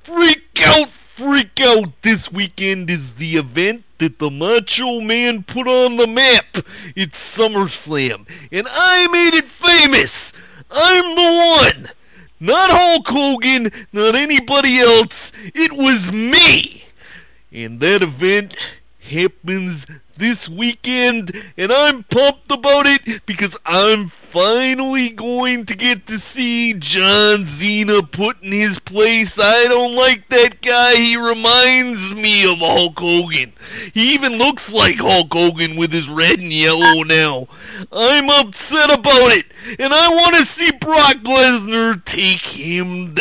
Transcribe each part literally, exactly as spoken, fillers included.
Freak out, freak out. This weekend is the event that the Macho Man put on the map. It's SummerSlam, and I made it famous. I'm the one. Not Hulk Hogan, not anybody else. It was me. And that event happens this weekend, and I'm pumped about it because I'm finally going to get to see John Cena put in his place. I don't like that guy. He reminds me of Hulk Hogan. He even looks like Hulk Hogan with his red and yellow now. I'm upset about it, and I want to see Brock Lesnar take him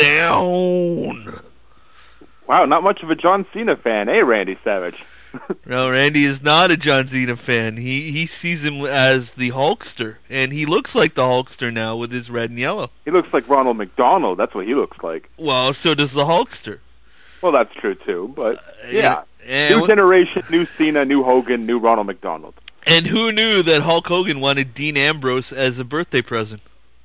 down. Wow, not much of a John Cena fan, eh, Randy Savage? No, Randy is not a John Cena fan. He he sees him as the Hulkster, and he looks like the Hulkster now with his red and yellow. He looks like Ronald McDonald. That's what he looks like. Well, so does the Hulkster. Well, that's true too, but uh, yeah. And, new generation, new Cena, new Hogan, new Ronald McDonald. And who knew that Hulk Hogan wanted Dean Ambrose as a birthday present?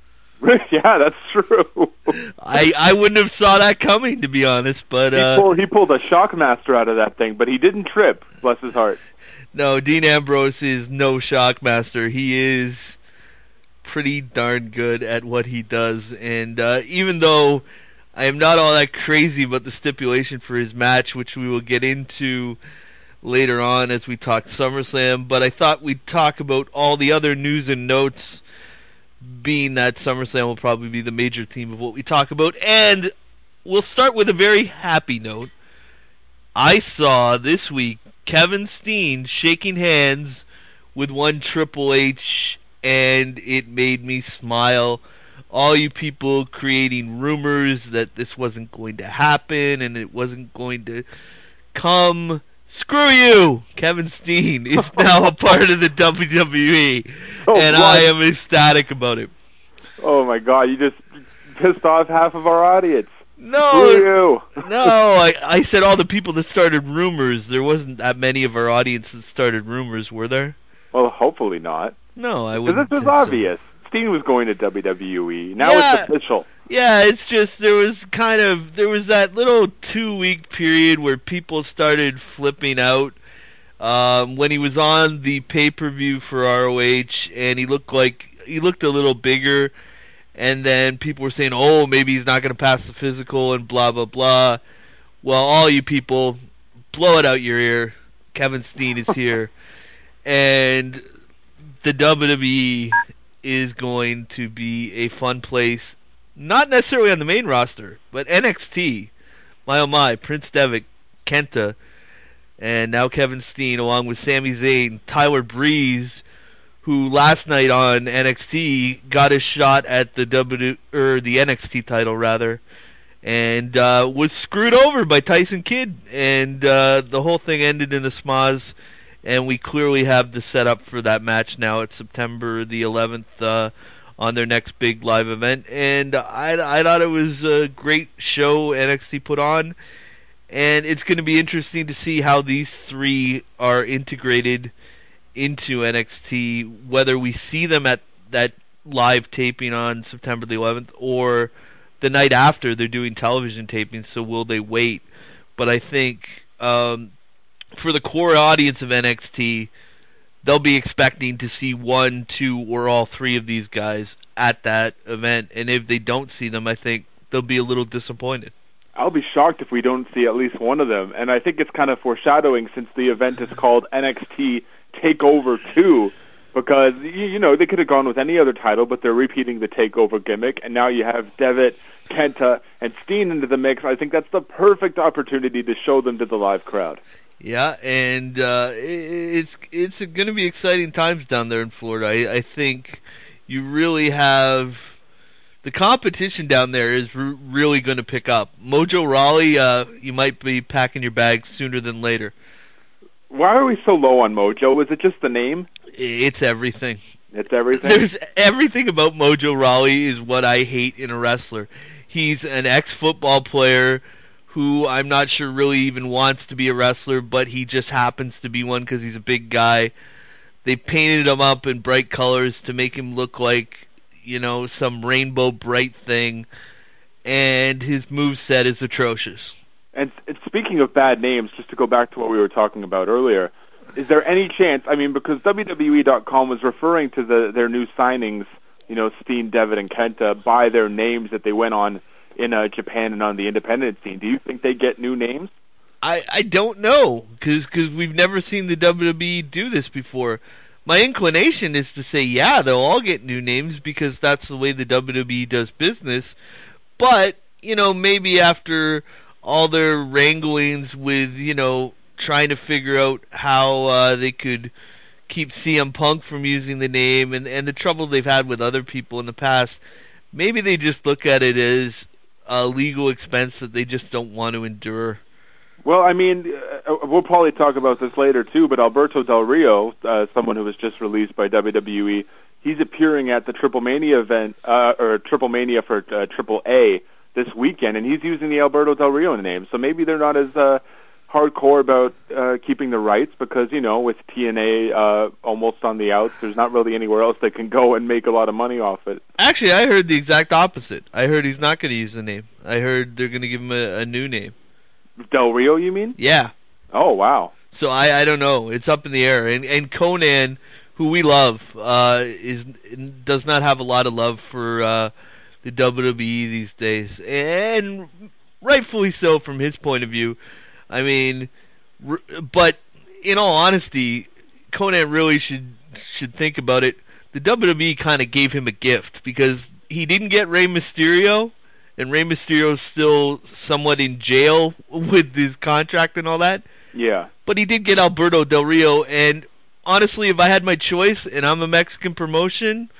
Yeah, that's true. I I wouldn't have saw that coming, to be honest. But uh, he pulled he pulled a Shockmaster out of that thing, but he didn't trip. Bless his heart. No, Dean Ambrose is no Shockmaster. He is pretty darn good at what he does, and uh, even though I am not all that crazy about the stipulation for his match, which we will get into later on as we talk SummerSlam, but I thought we'd talk about all the other news and notes, being that SummerSlam will probably be the major theme of what we talk about. And we'll start with a very happy note. I saw this week Kevin Steen shaking hands with one Triple H, and it made me smile. All you people creating rumors that this wasn't going to happen and it wasn't going to come, screw you! Kevin Steen is now a part of the W W E, oh, and what? I am ecstatic about it. Oh my God, you just pissed off half of our audience. No, screw you. no, I, I said all the people that started rumors. There wasn't that many of our audience that started rumors, were there? Well, hopefully not. No, I Because wouldn't. this was think obvious. Steen was going to W W E. Now Yeah. it's official. Yeah, it's just there was kind of there was that little two week period where people started flipping out um, when he was on the pay per view for R O H, and he looked like he looked a little bigger, and then people were saying, "Oh, maybe he's not going to pass the physical," and blah blah blah. Well, all you people, blow it out your ear. Kevin Steen is here, and the W W E is going to be a fun place. Not necessarily on the main roster, but N X T. My oh my, Prince Devitt, Kenta, and now Kevin Steen, along with Sami Zayn, Tyler Breeze, who last night on N X T got a shot at the W or the N X T title rather, and uh, was screwed over by Tyson Kidd, and uh, the whole thing ended in a schmoz. And we clearly have the setup for that match now. It's September the eleventh uh, on their next big live event. And I, I thought it was a great show N X T put on. And it's going to be interesting to see how these three are integrated into N X T, whether we see them at that live taping on September the eleventh or the night after they're doing television tapings, so will they wait? But I think um, for the core audience of N X T, they'll be expecting to see one, two, or all three of these guys at that event. And if they don't see them, I think they'll be a little disappointed. I'll be shocked if we don't see at least one of them. And I think it's kind of foreshadowing since the event is called N X T TakeOver two, because, you know, they could have gone with any other title, but they're repeating the TakeOver gimmick, and now you have Devitt, Kenta, and Steen into the mix. I think that's the perfect opportunity to show them to the live crowd. Yeah, and uh, it's it's going to be exciting times down there in Florida. I, I think you really have the competition down there is r- really going to pick up. Mojo Rawley, uh, you might be packing your bags sooner than later. Why are we so low on Mojo? Is it just the name? It's everything. It's everything? There's everything about Mojo Rawley is what I hate in a wrestler. He's an ex-football player who I'm not sure really even wants to be a wrestler, but he just happens to be one because he's a big guy. They painted him up in bright colors to make him look like, you know, some rainbow bright thing, and his moveset is atrocious. And, and speaking of bad names, just to go back to what we were talking about earlier, is there any chance, I mean, because W W E dot com was referring to the, their new signings, you know, Steen, Devitt, and Kenta, by their names that they went on in uh, Japan and on the independent scene. Do you think they get new names? I, I don't know, because we've never seen the W W E do this before. My inclination is to say, yeah, they'll all get new names because that's the way the W W E does business. But, you know, maybe after all their wranglings with, you know, trying to figure out how uh, they could keep C M Punk from using the name and, and the trouble they've had with other people in the past, maybe they just look at it as a legal expense that they just don't want to endure. Well, I mean, uh, we'll probably talk about this later too, but Alberto Del Rio, uh, someone who was just released by W W E, he's appearing at the Triple Mania event, uh, or Triple Mania for uh, Triple A this weekend, and he's using the Alberto Del Rio name. So maybe they're not as uh, hardcore about uh, keeping the rights because, you know, with T N A uh, almost on the outs, there's not really anywhere else they can go and make a lot of money off it. Actually, I heard the exact opposite. I heard he's not going to use the name. I heard they're going to give him a, a new name. Del Rio, you mean? Yeah. Oh, wow. So I, I don't know. It's up in the air. And and Conan, who we love, uh, is does not have a lot of love for uh, the W W E these days, and rightfully so from his point of view. I mean, r- but in all honesty, Conan really should should think about it. The W W E kind of gave him a gift because he didn't get Rey Mysterio. And Rey Mysterio's still somewhat in jail with his contract and all that. Yeah. But he did get Alberto Del Rio, and honestly, if I had my choice and I'm a Mexican promotion,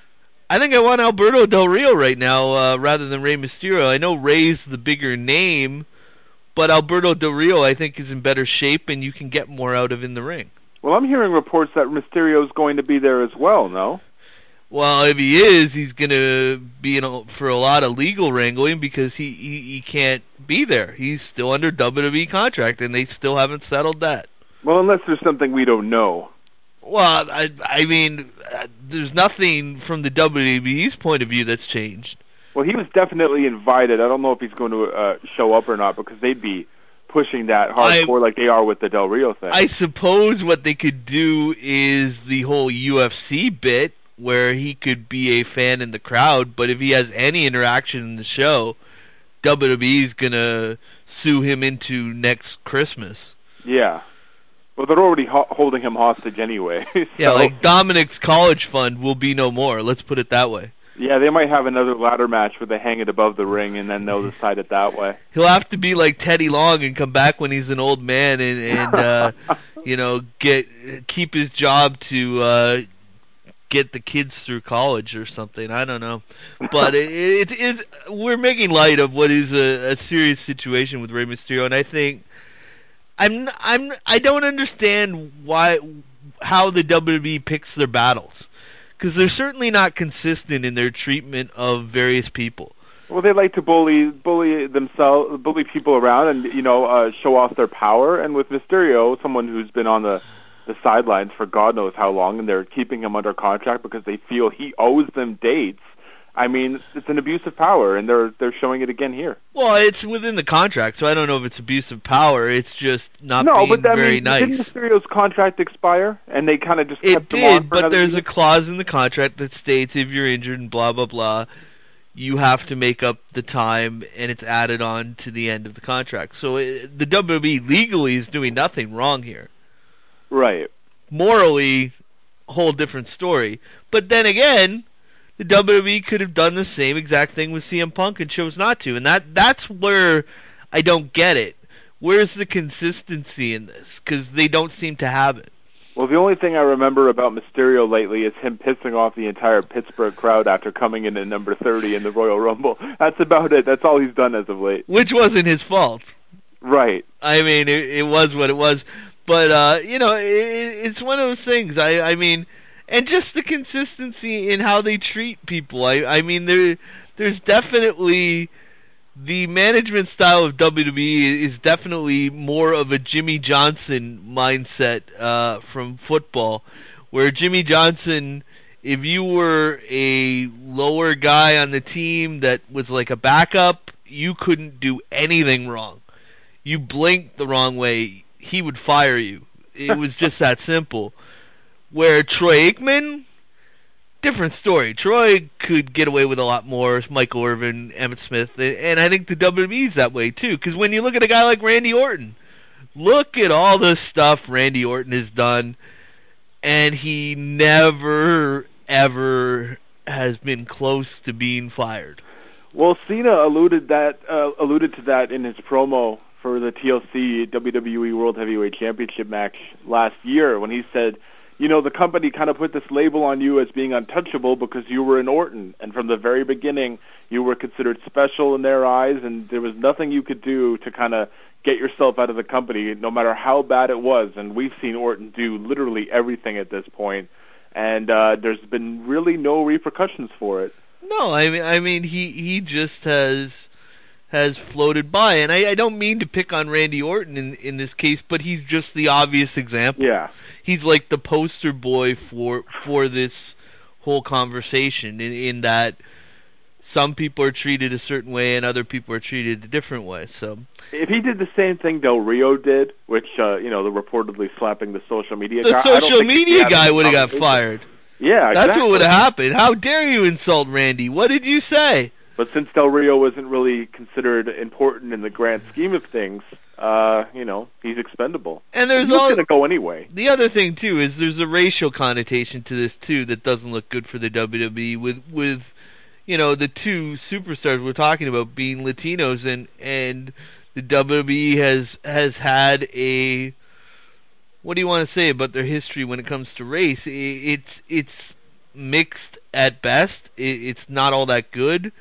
I think I want Alberto Del Rio right now uh, rather than Rey Mysterio. I know Rey's the bigger name, but Alberto Del Rio I think is in better shape and you can get more out of in the ring. Well, I'm hearing reports that Mysterio's going to be there as well, no? Well, if he is, he's going to be in a, for a lot of legal wrangling because he, he, he can't be there. He's still under W W E contract, and they still haven't settled that. Well, unless there's something we don't know. Well, I, I mean, uh, there's nothing from the W W E's point of view that's changed. Well, he was definitely invited. I don't know if he's going to uh, show up or not because they'd be pushing that hardcore I, like they are with the Del Rio thing. I suppose what they could do is the whole U F C bit, where he could be a fan in the crowd, but if he has any interaction in the show, W W E is going to sue him into next Christmas. Yeah. Well, they're already ho- holding him hostage anyway. so. Yeah, like Dominic's college fund will be no more. Let's put it that way. Yeah, they might have another ladder match where they hang it above the ring, and then they'll decide it that way. He'll have to be like Teddy Long and come back when he's an old man and, and uh, you know, get keep his job to... Uh, get the kids through college or something. I don't know, but it, it is. We're making light of what is a, a serious situation with Rey Mysterio, and I think I'm I'm I don't understand why how the W W E picks their battles because they're certainly not consistent in their treatment of various people. Well, they like to bully bully themselves, bully people around, and you know, uh, show off their power. And with Mysterio, someone who's been on the the sidelines for God knows how long, and they're keeping him under contract because they feel he owes them dates. I mean, it's an abuse of power, and they're they're showing it again here. Well, it's within the contract, so I don't know if it's abuse of power. It's just not no, being but, I very mean, nice. Didn't Mysterio's contract expire, and they kind of just it kept him on did, for but there's season? a clause in the contract that states if you're injured and blah blah blah, you have to make up the time, and it's added on to the end of the contract. So it, the W W E legally is doing nothing wrong here. Right. Morally, a whole different story. But then again, the W W E could have done the same exact thing with C M Punk and chose not to. And that that's where I don't get it. Where's the consistency in this? Because they don't seem to have it. Well, the only thing I remember about Mysterio lately is him pissing off the entire Pittsburgh crowd after coming in at number thirty in the Royal Rumble. That's about it. That's all he's done as of late. Which wasn't his fault. Right. I mean, it, it was what it was. But, uh, you know, it, it's one of those things. I, I mean, and just the consistency in how they treat people. I, I mean, there, there's definitely the management style of W W E is definitely more of a Jimmy Johnson mindset uh, from football, where Jimmy Johnson, if you were a lower guy on the team that was like a backup, you couldn't do anything wrong. You blinked the wrong way, he would fire you. It was just that simple. Where Troy Aikman, different story. Troy could get away with a lot more. Michael Irvin, Emmett Smith, and I think the W W E's that way too. Because when you look at a guy like Randy Orton, look at all the stuff Randy Orton has done, and he never, ever has been close to being fired. Well, Cena alluded that uh, alluded to that in his promo for the T L C W W E World Heavyweight Championship match last year when he said, you know, the company kind of put this label on you as being untouchable because you were in Orton, and from the very beginning you were considered special in their eyes, and there was nothing you could do to kind of get yourself out of the company, no matter how bad it was. And we've seen Orton do literally everything at this point, and uh, there's been really no repercussions for it. No, I mean, I mean, he, he just has has floated by, and I, I don't mean to pick on Randy Orton in in this case, but he's just the obvious example. Yeah, he's like the poster boy for for this whole conversation. In, in that some people are treated a certain way and other people are treated a different way. So if he did the same thing Del Rio did, which uh, you know, the reportedly slapping the social media the guy, social media guy would have got fired. Yeah, that's exactly. what would have happened. How dare you insult Randy? What did you say? But since Del Rio wasn't really considered important in the grand scheme of things, uh, you know, he's expendable. And there's he's all going to go anyway. The other thing too is there's a racial connotation to this too that doesn't look good for the W W E with with you know, the two superstars we're talking about being Latinos, and and the W W E has has had a, what do you want to say about their history when it comes to race? It's it's mixed at best. It's not all that good.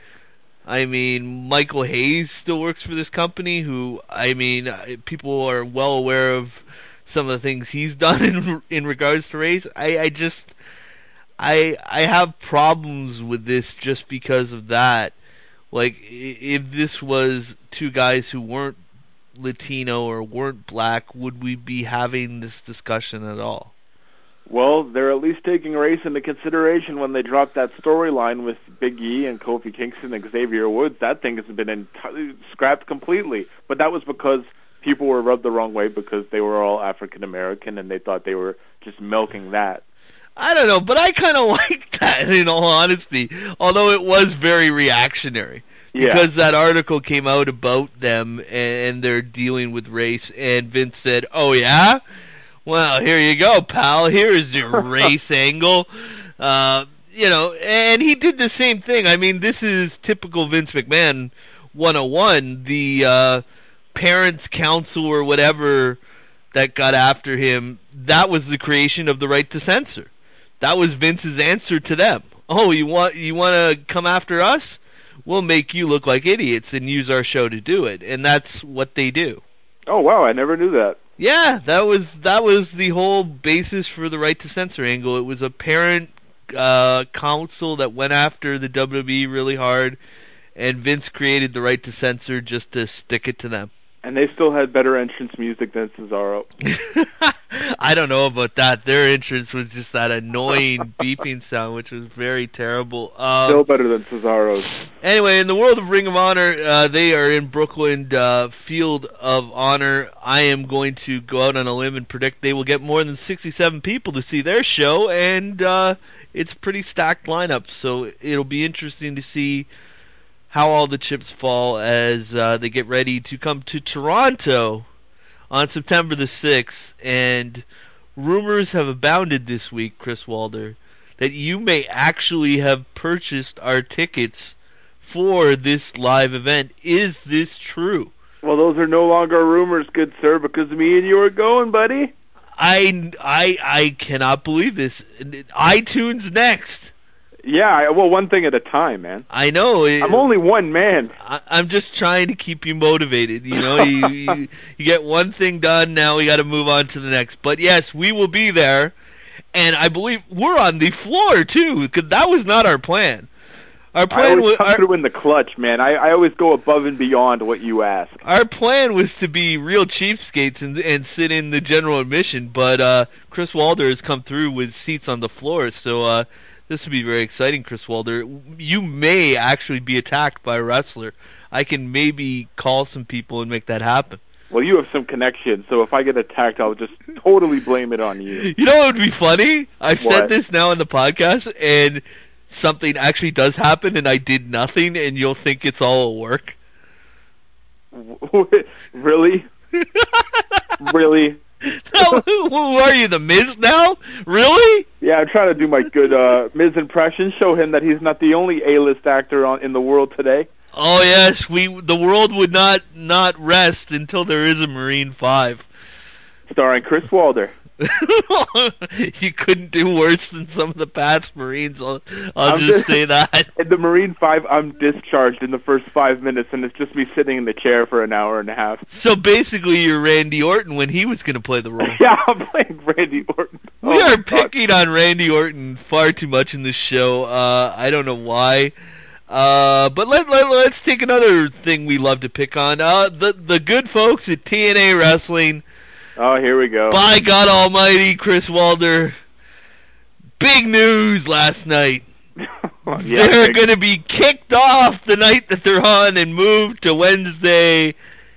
I mean, Michael Hayes still works for this company, who, I mean, people are well aware of some of the things he's done in in regards to race. I, I just, I I have problems with this just because of that. Like, if this was two guys who weren't Latino or weren't black, would we be having this discussion at all? Well, they're at least taking race into consideration when they dropped that storyline with Big E and Kofi Kingston and Xavier Woods. That thing has been entirely scrapped completely. But that was because people were rubbed the wrong way because they were all African American and they thought they were just milking that. I don't know, but I kind of like that, in all honesty, although it was very reactionary. Yeah. Because that article came out about them and they're dealing with race, and Vince said, oh yeah? Well, here you go, pal. Here's your race angle. Uh, you know, and he did the same thing. I mean, this is typical Vince McMahon one oh one. The uh, Parents' Council or whatever that got after him, that was the creation of the right to censor. That was Vince's answer to them. Oh, you want you want to come after us? We'll make you look like idiots and use our show to do it. And that's what they do. Oh, wow, I never knew that. Yeah, that was that was the whole basis for the right to censor angle. It was a parent uh, council that went after the W W E really hard, and Vince created the right to censor just to stick it to them. And they still had better entrance music than Cesaro. I don't know about that. Their entrance was just that annoying beeping sound, which was very terrible. Um, Still better than Cesaro's. Anyway, in the world of Ring of Honor, uh, they are in Brooklyn uh, Field of Honor. I am going to go out on a limb and predict they will get more than sixty-seven people to see their show, and uh, it's a pretty stacked lineup, so it'll be interesting to see how all the chips fall as uh, they get ready to come to Toronto on September the sixth. And rumors have abounded this week, Chris Walder, that you may actually have purchased our tickets for this live event. Is this true? Well, those are no longer rumors, good sir, because me and you are going, buddy. I, I, I cannot believe this. iTunes next. Yeah, well, one thing at a time, man. I know. It, I'm only one man. I, I'm just trying to keep you motivated. You know, you, you, you get one thing done, now we got to move on to the next. But yes, we will be there, and I believe we're on the floor too, because that was not our plan. Our plan I always was come our, through in the clutch, man. I, I always go above and beyond what you ask. Our plan was to be real cheapskates and and sit in the general admission, but uh, Chris Walder has come through with seats on the floor, so. Uh, This would be very exciting, Chris Walder. You may actually be attacked by a wrestler. I can maybe call some people and make that happen. Well, you have some connection, so if I get attacked, I'll just totally blame it on you. You know what would be funny? I've What? said this now in the podcast, and something actually does happen, and I did nothing, and you'll think it's all a work. Really? Really? No, who are you, The Miz now? Really? Yeah, I'm trying to do my good uh, Miz impression, show him that he's not the only A-list actor on, in the world today. Oh yes, we the world would not not rest until there is a Marine Five. Starring Chris Wilder. You couldn't do worse than some of the past Marines. I'll, I'll I'm just, just- say that. In the Marine Five, I'm discharged in the first five minutes, and it's just me sitting in the chair for an hour and a half. So basically, you're Randy Orton when he was going to play the role. Yeah, I'm playing Randy Orton. We Oh, are my God. picking on Randy Orton far too much in this show. Uh, I don't know why. Uh, but let, let, let's take another thing we love to pick on. Uh, the, the good folks at T N A Wrestling. Oh, here we go. By God Almighty, Chris Wilder. Big news last night. Yeah, they're big- going to be kicked off the night that they're on and moved to Wednesday.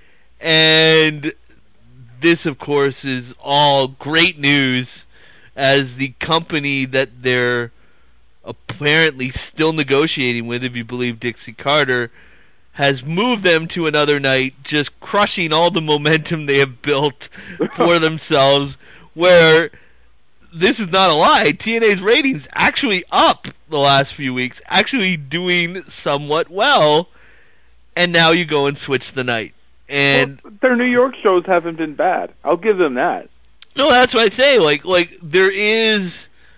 And this, of course, is all great news as the company that they're apparently still negotiating with, if you believe Dixie Carter, has moved them to another night, just crushing all the momentum they have built for themselves, where this is not a lie. T N A's ratings actually up the last few weeks, actually doing somewhat well, and now you go and switch the night. And Well, their New York shows haven't been bad. I'll give them that. no, that's what I say. Like, like there is.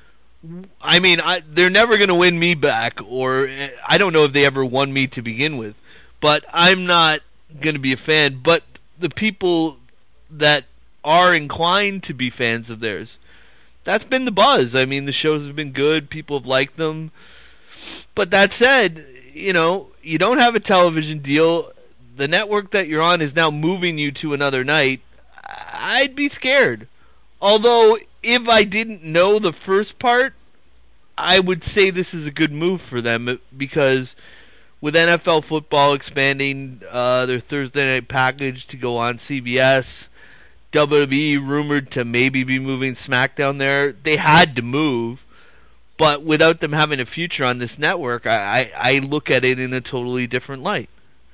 I mean, I, they're never going to win me back, or I don't know if they ever won me to begin with. But I'm not going to be a fan. But the people that are inclined to be fans of theirs, that's been the buzz. I mean, the shows have been good. People have liked them. But that said, you know, you don't have a television deal. The network that you're on is now moving you to another night. I'd be scared. Although, if I didn't know the first part, I would say this is a good move for them, because with N F L football expanding uh, their Thursday night package to go on C B S, W W E rumored to maybe be moving SmackDown there. They had to move, but without them having a future on this network, I, I, I look at it in a totally different light.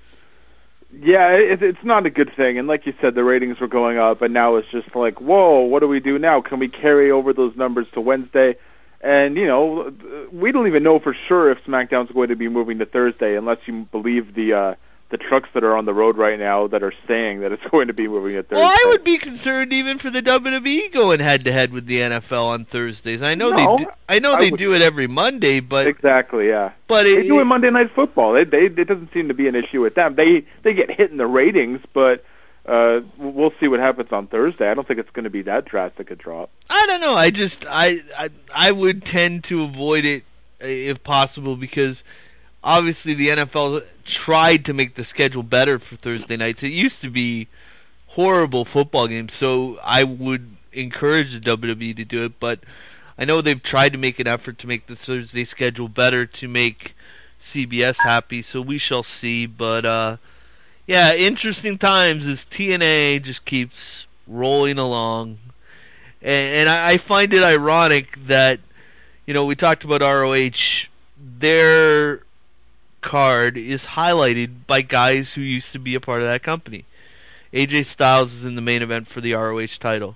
Yeah, it, it's not a good thing. And like you said, the ratings were going up, and now it's just like, whoa, what do we do now? Can we carry over those numbers to Wednesday? And, you know, we don't even know for sure if SmackDown's going to be moving to Thursday, unless you believe the uh, the trucks that are on the road right now that are saying that it's going to be moving to Thursday. Well, I would be concerned even for the W W E going head to head with the N F L on Thursdays. I know No, they do, I know I they would- do it every Monday, but Exactly, yeah. but They it, do it Monday Night Football. They, they, it doesn't seem to be an issue with them. They they get hit in the ratings, but uh, we'll see what happens on Thursday. I don't think it's going to be that drastic a drop. I don't know. I just I, I I would tend to avoid it uh, if possible, because obviously the N F L tried to make the schedule better for Thursday nights. It used to be horrible football games, so I would encourage the W W E to do it, but I know they've tried to make an effort to make the Thursday schedule better to make C B S happy, so we shall see. But uh yeah, interesting times as T N A just keeps rolling along. And, and I, I find it ironic that, you know, we talked about R O H, their card is highlighted by guys who used to be a part of that company. A J Styles is in the main event for the R O H title.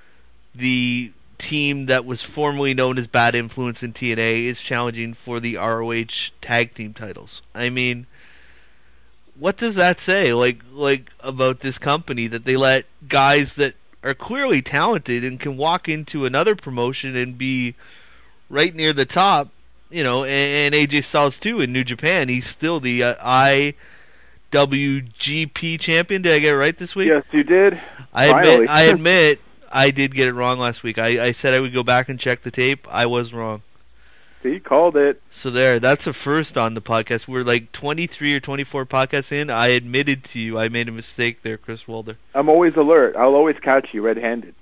The team that was formerly known as Bad Influence in T N A is challenging for the R O H tag team titles. I mean, what does that say, like, like about this company, that they let guys that are clearly talented and can walk into another promotion and be right near the top, you know, and, and A J Styles too in New Japan. He's still the uh, I W G P champion. Did I get it right this week? Yes, you did. I Finally. admit, I admit, I did get it wrong last week. I, I said I would go back and check the tape. I was wrong. See, called it. So there, that's a first on the podcast. We're like twenty-three or twenty-four podcasts in. I admitted to you I made a mistake there, Chris Wilder. I'm always alert. I'll always catch you red-handed.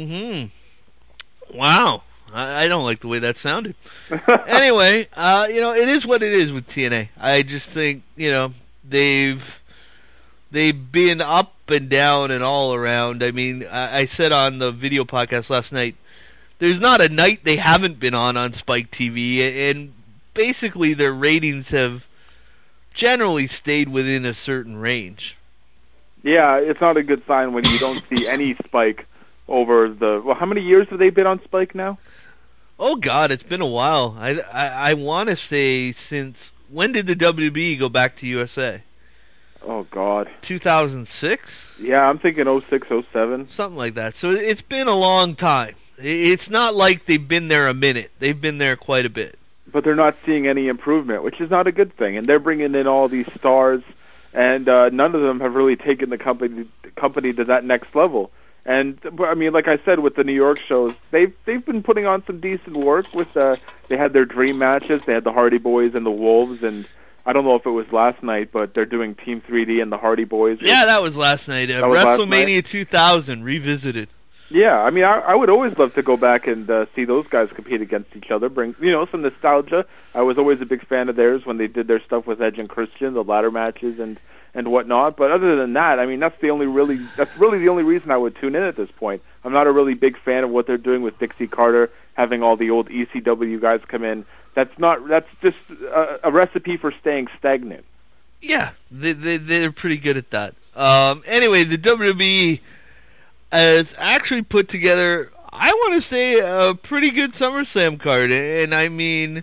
Mm-hmm. Wow. I, I don't like the way that sounded. Anyway, uh, you know, it is what it is with T N A. I just think, you know, they've they've been up and down and all around. I mean, I, I said on the video podcast last night, there's not a night they haven't been on on Spike T V, and basically their ratings have generally stayed within a certain range. Yeah, it's not a good sign when you don't see any Spike over the... Well, how many years have they been on Spike now? Oh, God, it's been a while. I, I, I want to say since... When did the W W E go back to U S A? Oh, God. two thousand six? Yeah, I'm thinking oh six, oh seven. Something like that. So it's been a long time. It's not like they've been there a minute. They've been there quite a bit. But they're not seeing any improvement, which is not a good thing. And they're bringing in all these stars, and uh, none of them have really taken the company company to that next level. And I mean, like I said, with the New York shows, they've they've been putting on some decent work. With uh, they had their dream matches. They had the Hardy Boys and the Wolves, and I don't know if it was last night, but they're doing Team three D and the Hardy Boys. Yeah, that was last night. Uh, was WrestleMania last night? two thousand revisited. Yeah, I mean, I, I would always love to go back and uh, see those guys compete against each other. Bring, you know, some nostalgia. I was always a big fan of theirs when they did their stuff with Edge and Christian, the ladder matches and and whatnot. But other than that, I mean, that's the only really that's really the only reason I would tune in at this point. I'm not a really big fan of what they're doing with Dixie Carter, having all the old E C W guys come in. That's not. That's just a, a recipe for staying stagnant. Yeah, they, they they're pretty good at that. Um, anyway, the W W E has actually put together, I want to say, a pretty good SummerSlam card. And I mean,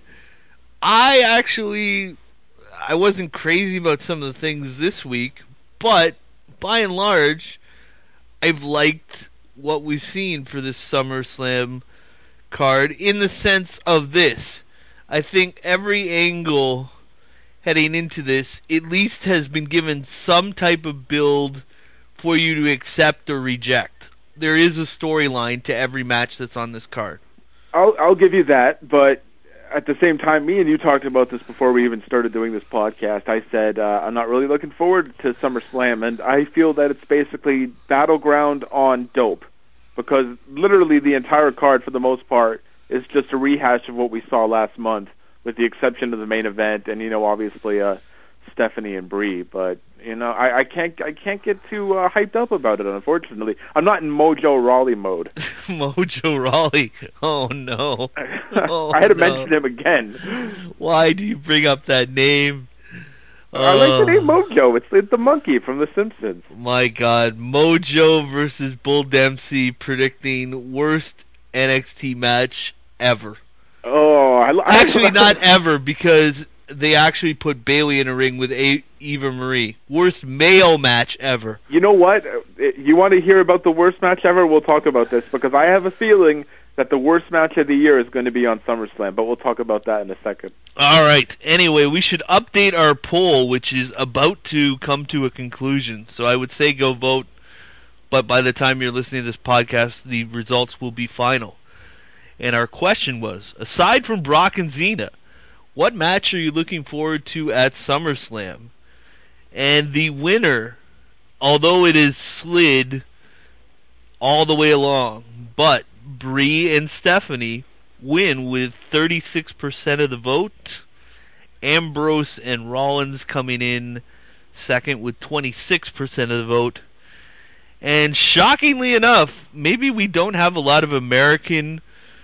I actually, I wasn't crazy about some of the things this week, but by and large, I've liked what we've seen for this SummerSlam card in the sense of this. I think every angle heading into this at least has been given some type of build for you to accept or reject. There is a storyline to every match that's on this card. I'll I'll give you that, but at the same time, me and you talked about this before we even started doing this podcast. I said uh, I'm not really looking forward to SummerSlam, and I feel that it's basically Battleground on dope, because literally the entire card, for the most part, is just a rehash of what we saw last month, with the exception of the main event, and you know, obviously uh, Stephanie and Brie. But you know, I, I can't I can't get too uh, hyped up about it. Unfortunately, I'm not in Mojo Rawley mode. Mojo Rawley. Oh no. Oh, I had to no. mention him again. Why do you bring up that name? I like the Oh, name Mojo. It's, it's the monkey from The Simpsons. my God, Mojo versus Bull Dempsey predicting worst N X T match ever. Oh, I, I Actually, not ever, because they actually put Bayley in a ring with a- Eva Marie. Worst male match ever. You know what? Uh, You want to hear about the worst match ever? We'll talk about this, because I have a feeling that the worst match of the year is going to be on SummerSlam, but we'll talk about that in a second. All right. Anyway, we should update our poll, which is about to come to a conclusion. So I would say go vote, but by the time you're listening to this podcast, the results will be final. And our question was, aside from Brock and Cena, what match are you looking forward to at SummerSlam? And the winner, although it is slid all the way along, but Brie and Stephanie win with thirty-six percent of the vote. Ambrose and Rollins coming in second with twenty-six percent of the vote. And shockingly enough, maybe we don't have a lot of American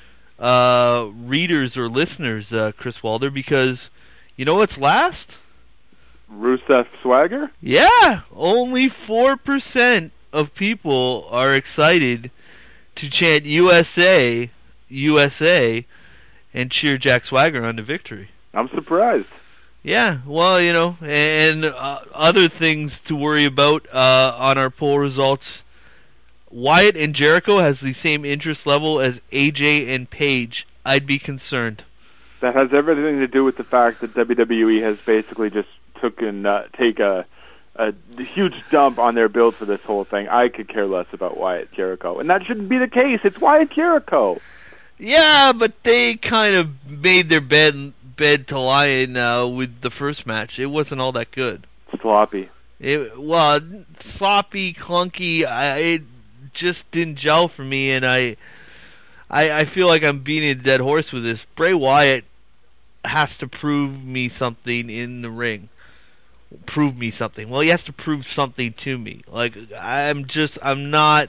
uh, readers or listeners, uh, Chris Walder, because you know what's last? Rusev Swagger? Yeah, only four percent of people are excited to chant U S A, U S A, and cheer Jack Swagger on to victory. I'm surprised. Yeah, well, you know, and uh, other things to worry about uh, on our poll results. Wyatt and Jericho has the same interest level as A J and Paige. I'd be concerned. That has everything to do with the fact that W W E has basically just taken uh, take a, a huge dump on their build for this whole thing. I could care less about Wyatt Jericho, and that shouldn't be the case. It's Wyatt Jericho. Yeah, but they kind of made their bed bed to lie in uh, with the first match. It wasn't all that good. Sloppy. It well, sloppy, clunky. I, it just didn't gel for me, and I, I, I feel like I'm beating a dead horse with this. Bray Wyatt has to prove me something in the ring. prove me something. Well, he has to prove something to me. Like I'm just, I'm not,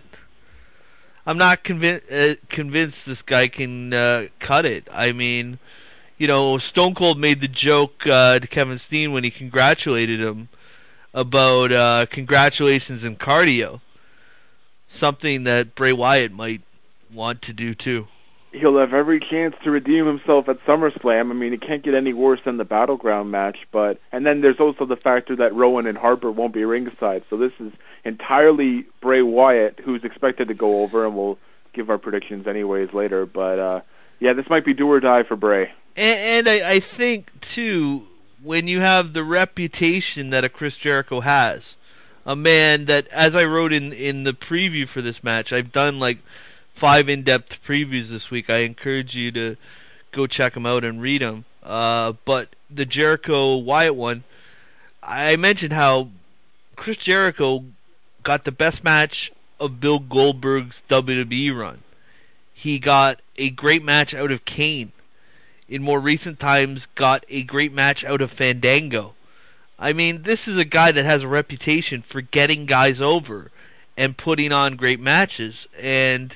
I'm not convinced uh, convinced this guy can uh, cut it. I mean, you know, Stone Cold made the joke uh, to Kevin Steen when he congratulated him about uh, congratulations in cardio, something that Bray Wyatt might want to do too. He'll have every chance to redeem himself at SummerSlam. I mean, it can't get any worse than the Battleground match. But and then there's also the factor that Rowan and Harper won't be ringside. So this is entirely Bray Wyatt, who's expected to go over, and we'll give our predictions anyways later. But uh, yeah, this might be do or die for Bray. And, and I, I think too, when you have the reputation that a Chris Jericho has, a man that, as I wrote in in the preview for this match, I've done like five in-depth previews this week. I encourage you to go check them out and read them. Uh, but the Jericho Wyatt one, I mentioned how Chris Jericho got the best match of Bill Goldberg's W W E run. He got a great match out of Kane. In more recent times, got a great match out of Fandango. I mean, this is a guy that has a reputation for getting guys over and putting on great matches, and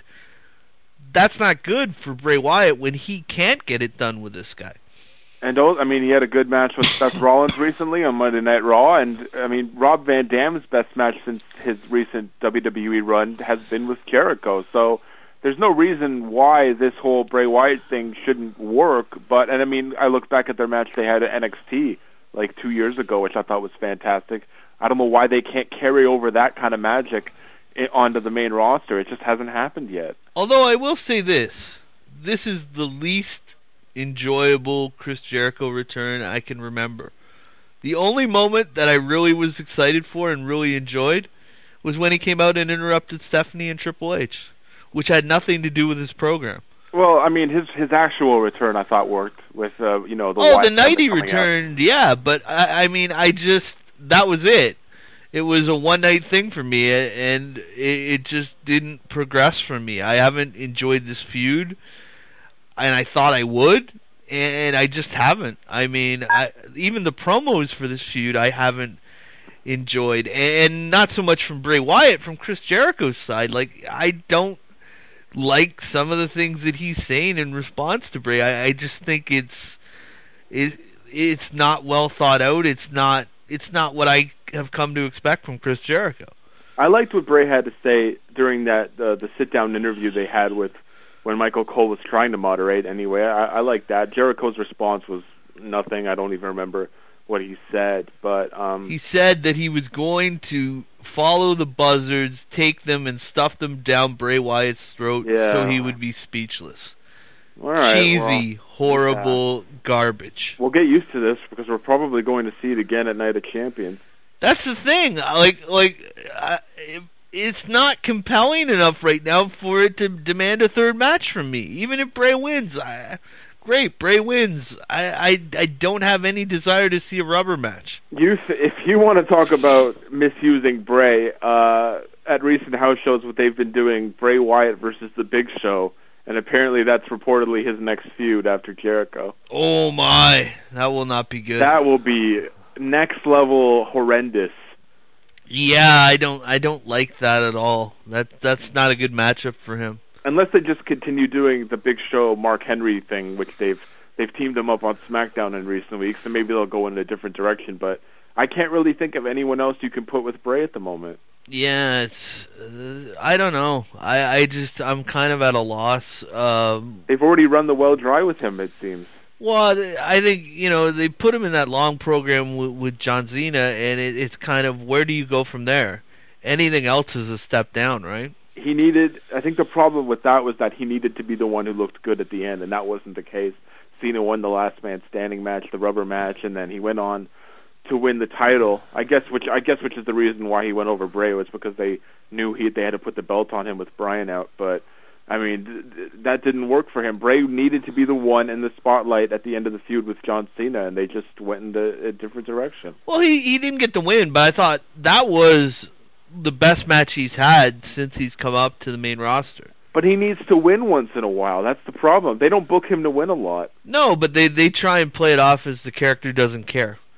that's not good for Bray Wyatt when he can't get it done with this guy. And I mean, he had a good match with Seth Rollins recently on Monday Night Raw, and I mean, Rob Van Dam's best match since his recent W W E run has been with Jericho. So there's no reason why this whole Bray Wyatt thing shouldn't work. But and I mean, I look back at their match they had at N X T like two years ago, which I thought was fantastic. I don't know why they can't carry over that kind of magic onto the main roster. It just hasn't happened yet. Although I will say this, this is the least enjoyable Chris Jericho return I can remember. The only moment that I really was excited for and really enjoyed was when he came out and interrupted Stephanie and Triple H, which had nothing to do with his program. Well, I mean, his his actual return I thought worked with, uh, you know, the Oh, Wyatt the night he coming returned, out. yeah, but I, I mean, I just, that was it. It was a one-night thing for me, and it, it just didn't progress for me. I haven't enjoyed this feud, and I thought I would, and I just haven't. I mean, I, even the promos for this feud, I haven't enjoyed, and not so much from Bray Wyatt, from Chris Jericho's side. Like, I don't like some of the things that he's saying in response to Bray. I, I just think it's it, it's not well thought out. It's not it's not what I have come to expect from Chris Jericho. I liked what Bray had to say during that uh, the sit-down interview they had with when Michael Cole was trying to moderate. Anyway, I, I like that. Jericho's response was nothing. I don't even remember what he said, but um, he said that he was going to follow the buzzards, take them, and stuff them down Bray Wyatt's throat, yeah. so he would be speechless. All right, Cheesy, well, horrible yeah. garbage. We'll get used to this because we're probably going to see it again at Night of Champions. That's the thing. Like, like uh, it's not compelling enough right now for it to demand a third match from me. Even if Bray wins, I, great, Bray wins. I, I, I don't have any desire to see a rubber match. You, th- if you want to talk about misusing Bray, uh, at recent house shows, what they've been doing, Bray Wyatt versus The Big Show, and apparently that's reportedly his next feud after Jericho. Oh my, that will not be good. That will be next level horrendous. Yeah, I don't, I don't like that at all. That that's not a good matchup for him. Unless they just continue doing the Big Show Mark Henry thing, which they've they've teamed them up on SmackDown in recent weeks, and maybe they'll go in a different direction. But I can't really think of anyone else you can put with Bray at the moment. Yeah, it's uh, I don't know. I, I just I'm kind of at a loss. Um, they've already run the well dry with him, it seems. Well, I think, you know, they put him in that long program with, with John Cena, and it, it's kind of, where do you go from there? Anything else is a step down, right? He needed, I think the problem with that was that he needed to be the one who looked good at the end, and that wasn't the case. Cena won the last man standing match, the rubber match, and then he went on to win the title. I guess which I guess which is the reason why he went over Bray, was because they knew he they had to put the belt on him with Bryan out, but I mean, th- th- that didn't work for him. Bray needed to be the one in the spotlight at the end of the feud with John Cena, and they just went in the, a different direction. Well, he, he didn't get the win, but I thought that was the best match he's had since he's come up to the main roster. But he needs to win once in a while. That's the problem. They don't book him to win a lot. No, but they, they try and play it off as the character doesn't care.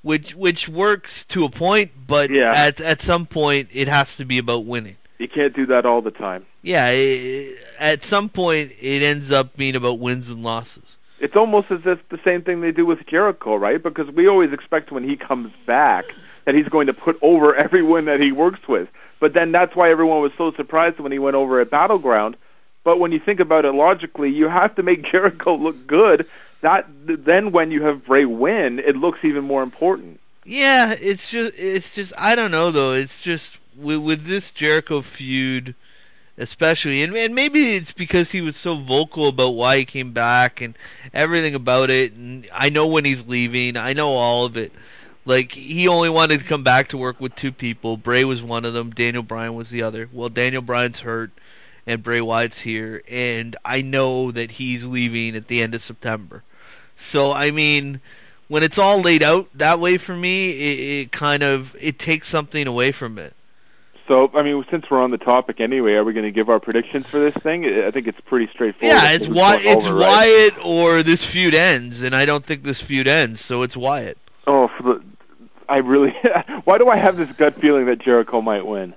which which works to a point, but Yeah. at at some point it has to be about winning. You can't do that all the time. Yeah, it, at some point it ends up being about wins and losses. It's almost as if the same thing they do with Jericho, right? Because we always expect when he comes back that he's going to put over everyone that he works with. But then that's why everyone was so surprised when he went over at Battleground. But when you think about it logically, you have to make Jericho look good. That then when you have Bray win, it looks even more important. Yeah, it's just it's just I don't know though. It's just with, with this Jericho feud, especially, and and maybe it's because he was so vocal about why he came back and everything about it. And I know when he's leaving. I know all of it. Like, he only wanted to come back to work with two people. Bray was one of them. Daniel Bryan was the other. Well, Daniel Bryan's hurt, and Bray Wyatt's here, and I know that he's leaving at the end of September. So, I mean, when it's all laid out that way for me, it, it kind of, it takes something away from it. So, I mean, since we're on the topic anyway, are we going to give our predictions for this thing? I think it's pretty straightforward. Yeah, it's, Wy- it's over, Wyatt right? or this feud ends, and I don't think this feud ends, so it's Wyatt. Oh, for the, I really... Why do I have this gut feeling that Jericho might win?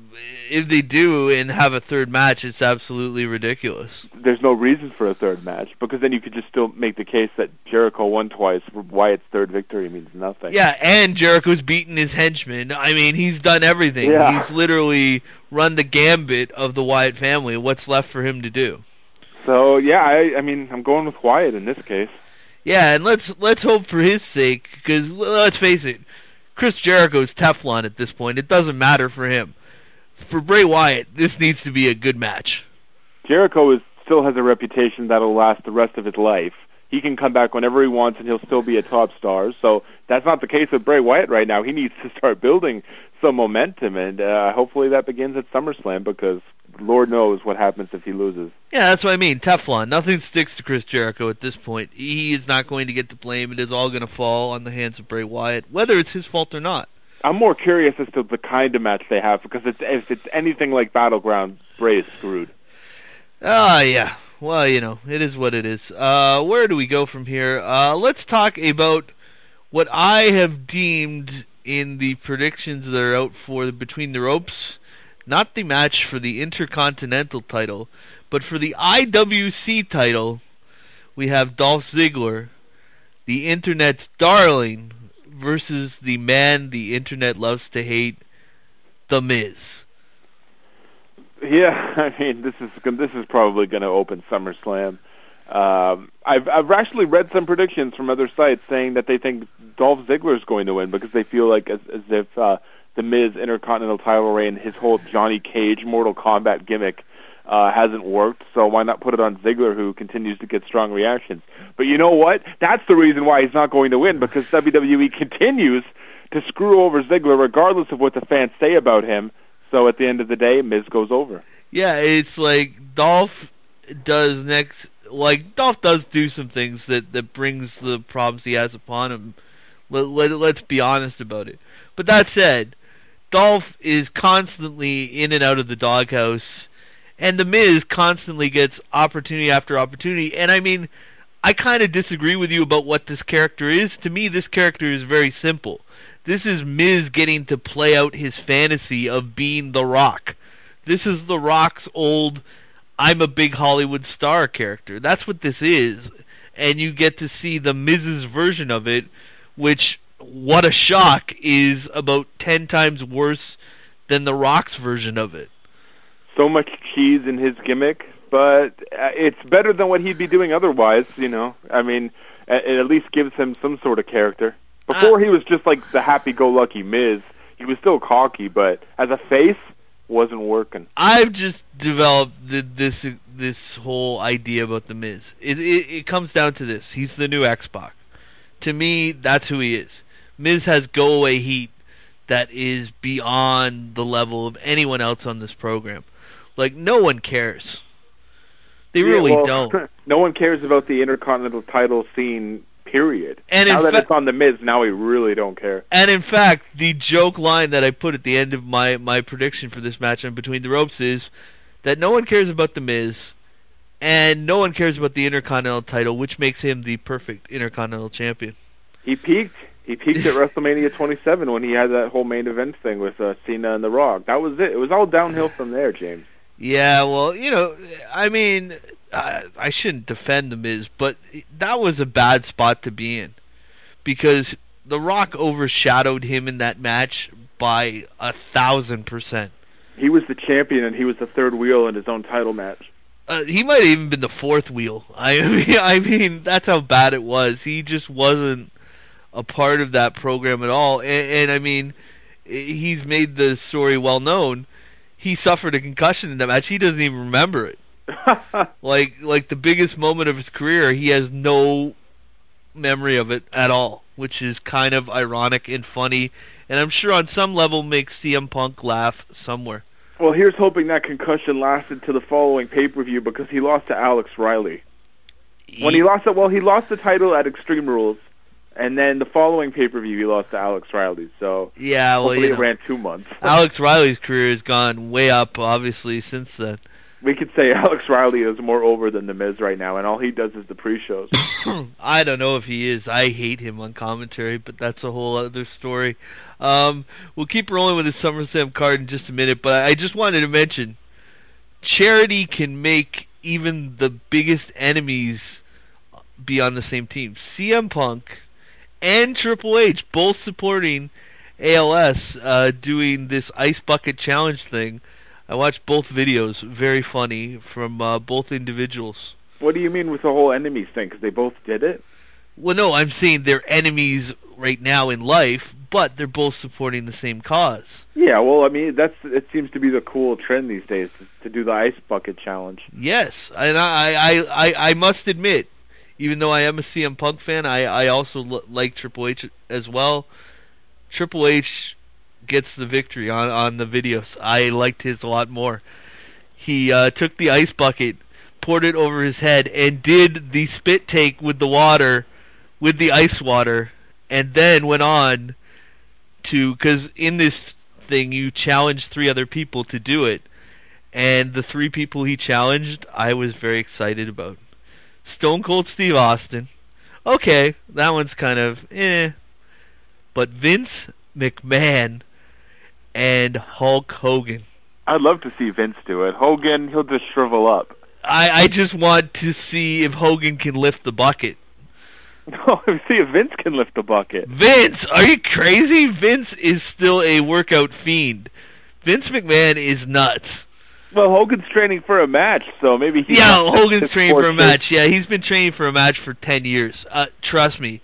If they do and have a third match, it's absolutely ridiculous. There's no reason for a third match, because then you could just still make the case that Jericho won twice. Wyatt's third victory means nothing. Yeah, and Jericho's beaten his henchmen. I mean, he's done everything. Yeah. He's literally run the gambit of the Wyatt family. What's left for him to do? So, yeah, I, I mean, I'm going with Wyatt in this case. Yeah, and let's let's hope for his sake, because let's face it, Chris Jericho's Teflon at this point. It doesn't matter for him. For Bray Wyatt, this needs to be a good match. Jericho is, still has a reputation that'll last the rest of his life. He can come back whenever he wants, and he'll still be a top star. So that's not the case with Bray Wyatt right now. He needs to start building some momentum, and uh, hopefully that begins at SummerSlam, because Lord knows what happens if he loses. Yeah, that's what I mean. Teflon. Nothing sticks to Chris Jericho at this point. He is not going to get the blame. It is all going to fall on the hands of Bray Wyatt, whether it's his fault or not. I'm more curious as to the kind of match they have, because it's, if it's anything like Battleground, Bray is screwed. Ah, uh, yeah. Well, you know, it is what it is. Uh, where do we go from here? Uh, let's talk about what I have deemed in the predictions that are out for the Between the Ropes. Not the match for the Intercontinental title, but for the I W C title, we have Dolph Ziggler, the Internet's darling, versus the man the Internet loves to hate, The Miz. Yeah, I mean, this is this is probably going to open SummerSlam. Um, I've I've actually read some predictions from other sites saying that they think Dolph Ziggler is going to win, because they feel like as, as if uh, the Miz Intercontinental title reign, his whole Johnny Cage Mortal Kombat gimmick uh, hasn't worked. So why not put it on Ziggler, who continues to get strong reactions? But you know what? That's the reason why he's not going to win, because W W E continues to screw over Ziggler regardless of what the fans say about him. So at the end of the day, Miz goes over. Yeah, it's like Dolph does next. Like Dolph does do some things that, that brings the problems he has upon him. Let, let let's be honest about it. But that said, Dolph is constantly in and out of the doghouse, and the Miz constantly gets opportunity after opportunity. And I mean, I kind of disagree with you about what this character is. To me, this character is very simple. This is Miz getting to play out his fantasy of being The Rock. This is The Rock's old, I'm a big Hollywood star character. That's what this is. And you get to see the Miz's version of it, which, what a shock, is about ten times worse than The Rock's version of it. So much cheese in his gimmick, but it's better than what he'd be doing otherwise, you know. I mean, it at least gives him some sort of character. Before, uh, he was just like the happy-go-lucky Miz. He was still cocky, but as a face, wasn't working. I've just developed the, this this whole idea about the Miz. It, it it comes down to this: he's the new X-Pac. To me, that's who he is. Miz has go-away heat that is beyond the level of anyone else on this program. Like, no one cares. They yeah, really well, don't. No one cares about the Intercontinental title scene. Period. And now that fa- it's on the Miz, now we really don't care. And in fact, the joke line that I put at the end of my, my prediction for this match on Between the Ropes is that no one cares about the Miz, and no one cares about the Intercontinental title, which makes him the perfect Intercontinental champion. He peaked. He peaked at WrestleMania twenty-seven when he had that whole main event thing with uh, Cena and The Rock. That was it. It was all downhill from there, James. Yeah, well, you know, I mean, I, I shouldn't defend The Miz, but that was a bad spot to be in. Because The Rock overshadowed him in that match by a thousand percent. He was the champion, and he was the third wheel in his own title match. Uh, he might have even been the fourth wheel. I mean, I mean, that's how bad it was. He just wasn't a part of that program at all. And, and I mean, he's made the story well known. He suffered a concussion in that match. He doesn't even remember it. like, like the biggest moment of his career, he has no memory of it at all, which is kind of ironic and funny. And I'm sure on some level makes C M Punk laugh somewhere. Well, here's hoping that concussion lasted to the following pay-per-view because he lost to Alex Riley. When he lost it, well, he lost the title at Extreme Rules. And then the following pay-per-view, he lost to Alex Riley. So yeah, well, hopefully you it know, ran two months. Alex Riley's career has gone way up, obviously, since then. We could say Alex Riley is more over than The Miz right now, and all he does is the pre-shows. I don't know if he is. I hate him on commentary, but that's a whole other story. Um, we'll keep rolling with the SummerSlam card in just a minute, but I just wanted to mention, charity can make even the biggest enemies be on the same team. C M Punk and Triple H both supporting A L S, uh, doing this ice bucket challenge thing. I watched both videos, very funny, from uh, both individuals. What do you mean with the whole enemies thing? Because they both did it? Well, no, I'm saying they're enemies right now in life, but they're both supporting the same cause. Yeah, well, I mean, that's it seems to be the cool trend these days, to, to do the ice bucket challenge. Yes, and I, I, I, I must admit, even though I am a C M Punk fan, I, I also l- like Triple H as well. Triple H gets the victory on, on the videos. I liked his a lot more. He uh, took the ice bucket, poured it over his head, and did the spit take with the water, with the ice water, and then went on to, because in this thing you challenge three other people to do it, and the three people he challenged, I was very excited about. Stone Cold Steve Austin. Okay, that one's kind of eh. But Vince McMahon and Hulk Hogan. I'd love to see Vince do it. Hogan, he'll just shrivel up. I, I just want to see if Hogan can lift the bucket. No, see if Vince can lift the bucket. Vince, are you crazy? Vince is still a workout fiend. Vince McMahon is nuts. Well, Hogan's training for a match, so maybe he... Yeah, Hogan's training for a match. Yeah, he's been training for a match for ten years. Uh, trust me.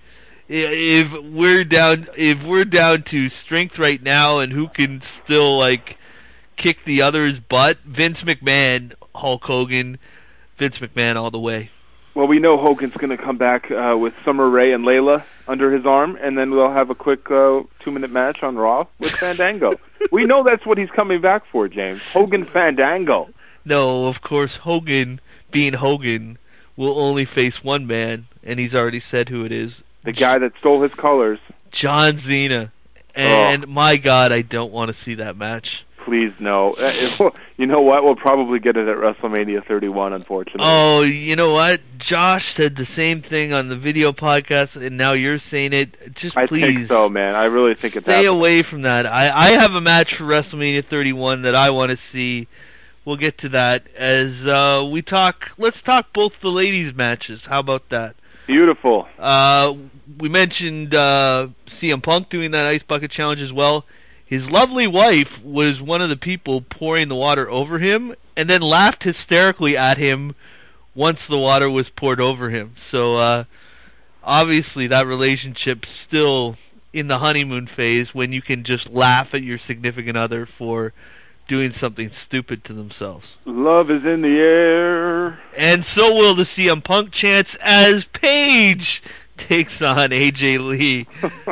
If we're down if we're down to strength right now and who can still, like, kick the other's butt, Vince McMahon, Hulk Hogan, Vince McMahon all the way. Well, we know Hogan's going to come back uh, with Summer Rae and Layla under his arm, and then we'll have a quick uh, two-minute match on Raw with Fandango. We know that's what he's coming back for, James. Hogan Fandango. No, of course, Hogan, being Hogan, will only face one man, and he's already said who it is. The guy that stole his colors. John Cena. And, oh. my God, I don't want to see that match. Please, no. You know what? We'll probably get it at WrestleMania thirty-one, unfortunately. Oh, you know what? Josh said the same thing on the video podcast, and now you're saying it. Just I please. I think so, man. I really think it's Stay away from that. I, I have a match for WrestleMania thirty-one that I want to see. We'll get to that as uh, we talk. Let's talk both the ladies' matches. How about that? Beautiful. Uh, we mentioned uh, C M Punk doing that ice bucket challenge as well. His lovely wife was one of the people pouring the water over him and then laughed hysterically at him once the water was poured over him. So uh, obviously that relationship's still in the honeymoon phase when you can just laugh at your significant other for doing something stupid to themselves. Love is in the air. And so will the C M Punk chants as Paige takes on A J Lee.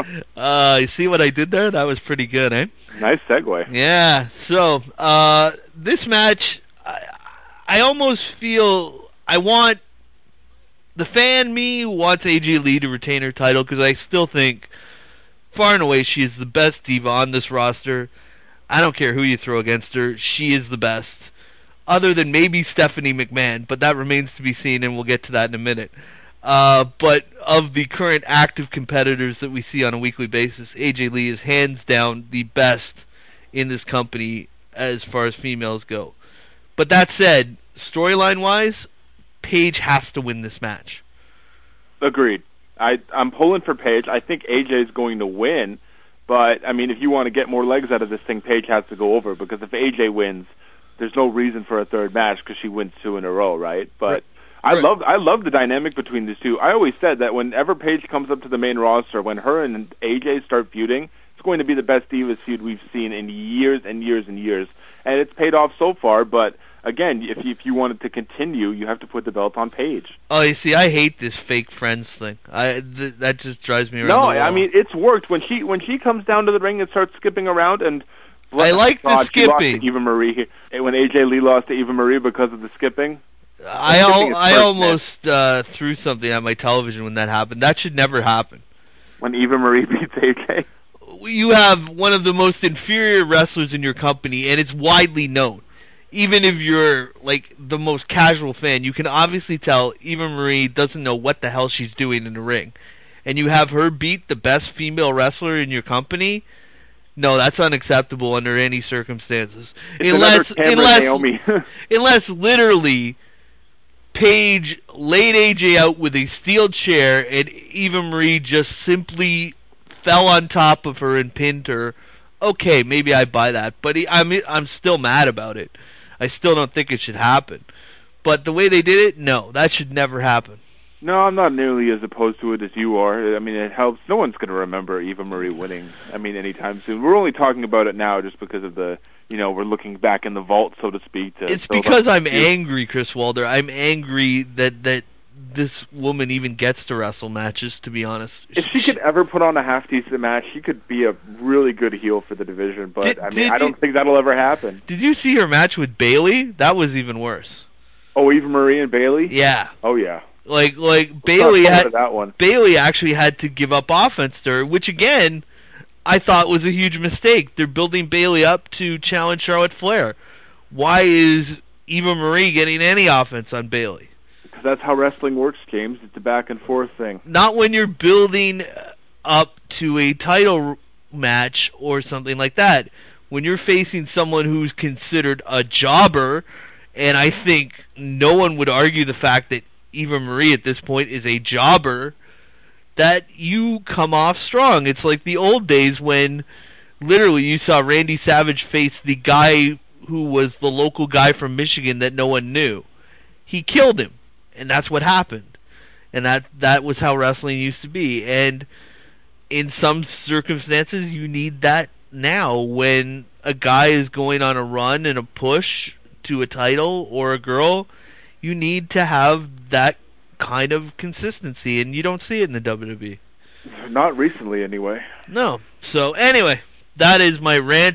uh, you see what I did there? That was pretty good, eh? Nice segue. Yeah. So, uh, this match, I, I almost feel I want the fan me wants A J Lee to retain her title because I still think far and away she is the best diva on this roster. I don't care who you throw against her. She is the best. Other than maybe Stephanie McMahon, but that remains to be seen, and we'll get to that in a minute. Uh, but of the current active competitors that we see on a weekly basis, A J Lee is hands down the best in this company as far as females go. But that said, storyline-wise, Paige has to win this match. Agreed. I, I'm pulling for Paige. I think A J is going to win, but, I mean, if you want to get more legs out of this thing, Paige has to go over, because if A J wins, there's no reason for a third match because she wins two in a row, right? But Right. I Right. love I love the dynamic between these two. I always said that whenever Paige comes up to the main roster, when her and A J start feuding, it's going to be the best Divas feud we've seen in years and years and years. And it's paid off so far, but again, if you, if you want it to continue, you have to put the belt on Paige. Oh, you see, I hate this fake friends thing. I th- that just drives me around No, the wall. I mean it's worked when she when she comes down to the ring and starts skipping around and. I like the God, she lost skipping. to Eva Marie when A J Lee lost to Eva Marie because of the skipping. I skipping al- is I first, almost uh, threw something at my television when that happened. That should never happen. When Eva Marie beats A J. You have one of the most inferior wrestlers in your company, and it's widely known. Even if you're like the most casual fan, you can obviously tell Eva Marie doesn't know what the hell she's doing in the ring. And you have her beat the best female wrestler in your company? No, that's unacceptable under any circumstances. It's unless another Cameron unless Naomi. unless literally Paige laid A J out with a steel chair and Eva Marie just simply fell on top of her and pinned her. Okay, maybe I buy that, but he, I'm I'm still mad about it. I still don't think it should happen. But the way they did it, no, that should never happen. No, I'm not nearly as opposed to it as you are. I mean, it helps. No one's going to remember Eva Marie winning, I mean, anytime soon. We're only talking about it now just because of the, you know, we're looking back in the vault, so to speak. To It's build because up I'm the feud. angry, Chris Walder. I'm angry that, that this woman even gets to wrestle matches, to be honest. If she could ever put on a half-decent match, she could be a really good heel for the division, but, Did- I mean, did I don't you- think that'll ever happen. Did you see her match with Bailey? That was even worse. Oh, Eva Marie and Bailey? Yeah. Oh, yeah. Like like Let's Bailey not go had into that one. Bailey actually had to give up offense to her, which again I thought was a huge mistake. They're building Bailey up to challenge Charlotte Flair. Why is Eva Marie getting any offense on Bailey? Because that's how wrestling works, James. It's a back-and-forth thing. Not when you're building up to a title match or something like that. When you're facing someone who's considered a jobber, and I think no one would argue the fact that Eva Marie at this point is a jobber, that you come off strong. It's like the old days when literally you saw Randy Savage face the guy who was the local guy from Michigan that no one knew. He killed him, and that's what happened. And that that was how wrestling used to be. And in some circumstances, you need that now when a guy is going on a run and a push to a title or a girl. You need to have that kind of consistency, and you don't see it in the W W E. Not recently, anyway. No. So anyway, that is my rant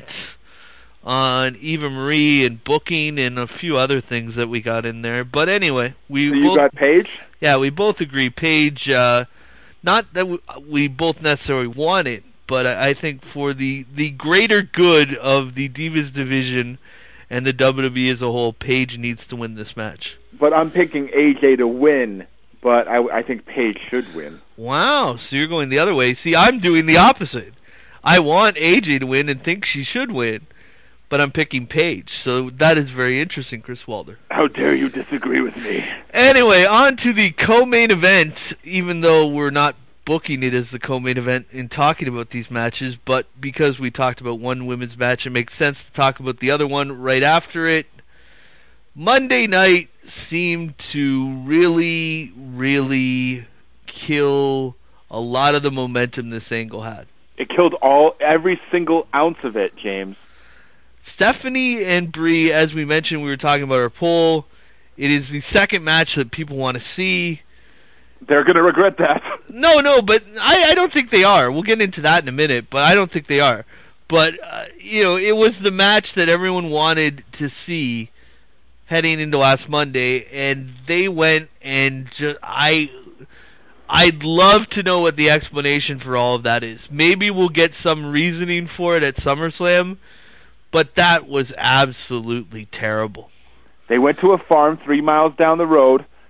on Eva Marie and booking and a few other things that we got in there. But anyway, we So you both, got Paige? yeah, we both agree. Paige, uh, not that we, we both necessarily want it, but I, I think for the the greater good of the Divas division and the W W E as a whole, Paige needs to win this match. But I'm picking A J to win, but I, I think Paige should win. Wow, so you're going the other way. See, I'm doing the opposite. I want A J to win and think she should win, but I'm picking Paige. So that is very interesting, Chris Walder. How dare you disagree with me? Anyway, on to the co-main event, even though we're not booking it as the co-main event in talking about these matches, but because we talked about one women's match, it makes sense to talk about the other one right after it. Monday night seemed to really, really kill a lot of the momentum this angle had. It killed all every single ounce of it, James. Stephanie and Brie, as we mentioned, we were talking about our poll. It is the second match that people want to see. They're going to regret that. No, no, but I, I don't think they are. We'll get into that in a minute, but I don't think they are. But, uh, you know, it was the match that everyone wanted to see heading into last Monday, and they went and just, I, I'd love to know what the explanation for all of that is. Maybe we'll get some reasoning for it at SummerSlam, but that was absolutely terrible. They went to a farm three miles down the road.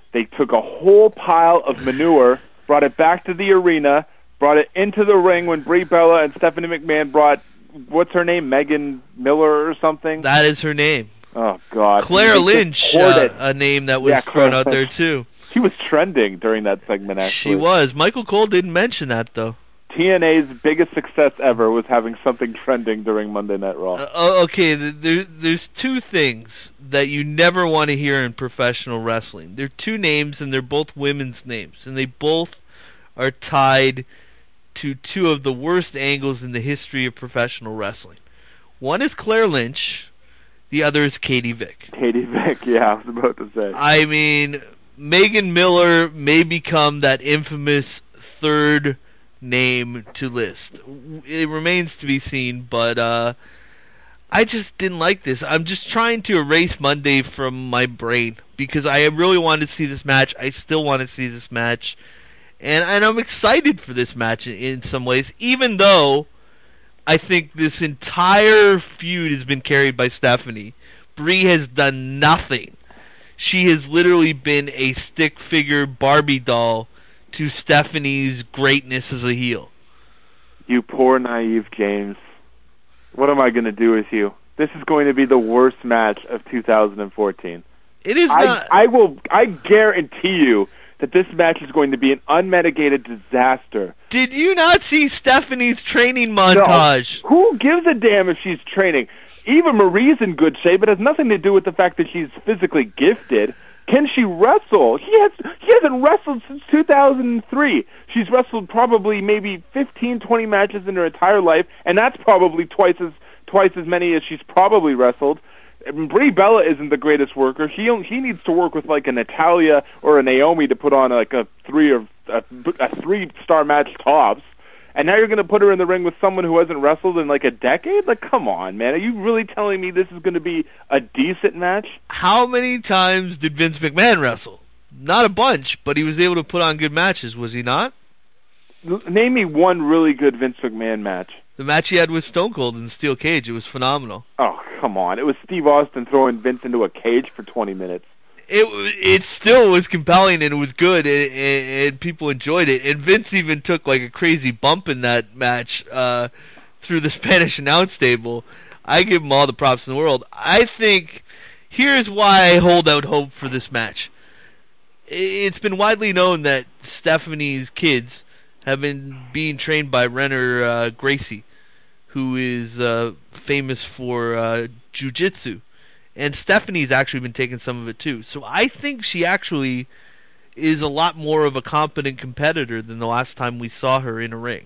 They took a whole pile of manure, brought it back to the arena, brought it into the ring when Brie Bella and Stephanie McMahon brought, what's her name, Megan Miller or something? That is her name. Oh, God. Claire Lynch, uh, a name that was yeah, thrown out there, too. She was trending during that segment, actually. She was. Michael Cole didn't mention that, though. T N A's biggest success ever was having something trending during Monday Night Raw. Uh, okay, there, there's two things that you never want to hear in professional wrestling. They're two names, and they're both women's names, and they both are tied to two of the worst angles in the history of professional wrestling. One is Claire Lynch, the other is Katie Vick. Katie Vick, yeah, I was about to say. I mean, Megan Miller may become that infamous third name to list. It remains to be seen, but uh, I just didn't like this. I'm just trying to erase Monday from my brain because I really wanted to see this match. I still want to see this match, and and I'm excited for this match in, in some ways, even though I think this entire feud has been carried by Stephanie. Brie has done nothing. She has literally been a stick figure Barbie doll to Stephanie's greatness as a heel. You poor naive James. What am I going to do with you? This is going to be the worst match of two thousand fourteen. It is I, not. I will. I guarantee you that this match is going to be an unmitigated disaster. Did you not see Stephanie's training montage? No. Who gives a damn if she's training? Eva Marie's in good shape. It has nothing to do with the fact that she's physically gifted. Can she wrestle? She has. She hasn't wrestled since two thousand three. She's wrestled probably maybe fifteen, twenty matches in her entire life, and that's probably twice as twice as many as she's probably wrestled. Brie Bella isn't the greatest worker. She she needs to work with like a Natalia or a Naomi to put on like a three or a, a three star match tops. And now you're going to put her in the ring with someone who hasn't wrestled in like a decade? Like, come on, man. Are you really telling me this is going to be a decent match? How many times did Vince McMahon wrestle? Not a bunch, but he was able to put on good matches, was he not? Name me one really good Vince McMahon match. The match he had with Stone Cold in the steel cage. It was phenomenal. Oh, come on. It was Steve Austin throwing Vince into a cage for twenty minutes. It it still was compelling and it was good and, and, and people enjoyed it. And Vince even took like a crazy bump in that match uh, through the Spanish announce table. I give him all the props in the world. I think here's why I hold out hope for this match. It's been widely known that Stephanie's kids have been being trained by Renner uh, Gracie, who is uh, famous for uh, jiu-jitsu. And Stephanie's actually been taking some of it too. So I think she actually is a lot more of a competent competitor than the last time we saw her in a ring.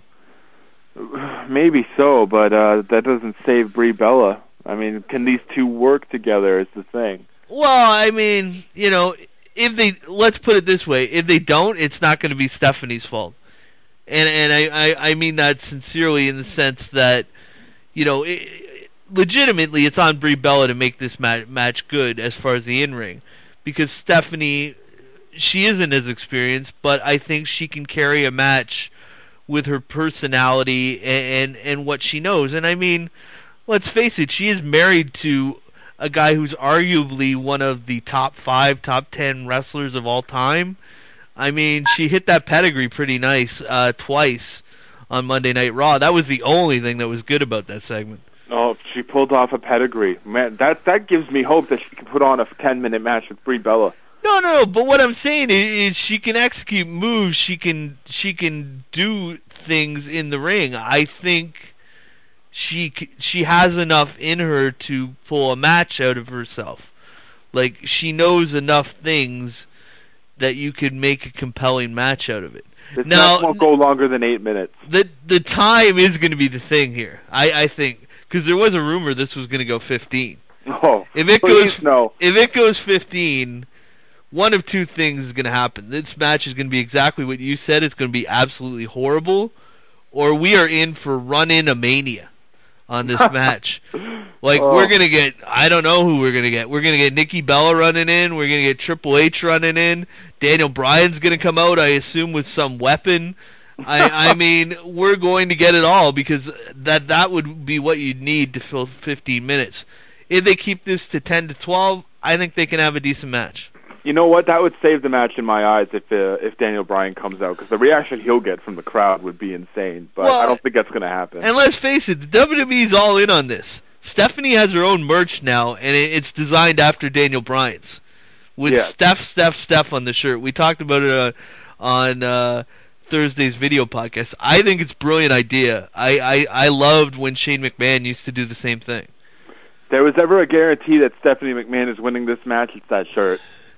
Maybe so, but uh, that doesn't save Brie Bella. I mean, can these two work together is the thing. Well, I mean, you know, if they, let's put it this way, if they don't, it's not going to be Stephanie's fault. And and I, I, I mean that sincerely in the sense that, you know, it, legitimately, it's on Brie Bella to make this match, match good as far as the in-ring. Because Stephanie, she isn't as experienced, but I think she can carry a match with her personality and, and, and what she knows. And I mean, let's face it, she is married to a guy who's arguably one of the top five, top ten wrestlers of all time. I mean, she hit that pedigree pretty nice uh, twice on Monday Night Raw. That was the only thing that was good about that segment. Oh, she pulled off a pedigree. Man, that that gives me hope that she can put on a ten-minute match with Brie Bella. No, no, but what I'm saying is, is she can execute moves. She can she can do things in the ring. I think she she has enough in her to pull a match out of herself. Like, she knows enough things that you could make a compelling match out of it. This now, match won't go longer than eight minutes. The the time is going to be the thing here. I, I think. Because there was a rumor this was going to go fifteen. Oh, if it please goes, no. If it goes fifteen, one of two things is going to happen. This match is going to be exactly what you said. It's going to be absolutely horrible, or we are in for run-in a mania on this match. Like, oh. We're going to get, I don't know who we're going to get. We're going to get Nikki Bella running in. We're going to get Triple H running in. Daniel Bryan's going to come out, I assume, with some weapon. I, I mean, we're going to get it all because that that would be what you'd need to fill fifteen minutes. If they keep this to ten to twelve, I think they can have a decent match. You know what? That would save the match in my eyes if uh, if Daniel Bryan comes out, because the reaction he'll get from the crowd would be insane. But well, I don't think that's going to happen. And let's face it, the W W E's all in on this. Stephanie has her own merch now, and it's designed after Daniel Bryan's, with yeah. Steph, Steph, Steph on the shirt. We talked about it uh, on uh, Thursday's video podcast. I think it's a brilliant idea. I, I, I loved when Shane McMahon used to do the same thing. If there was ever a guarantee that Stephanie McMahon is winning this match, it's that shirt.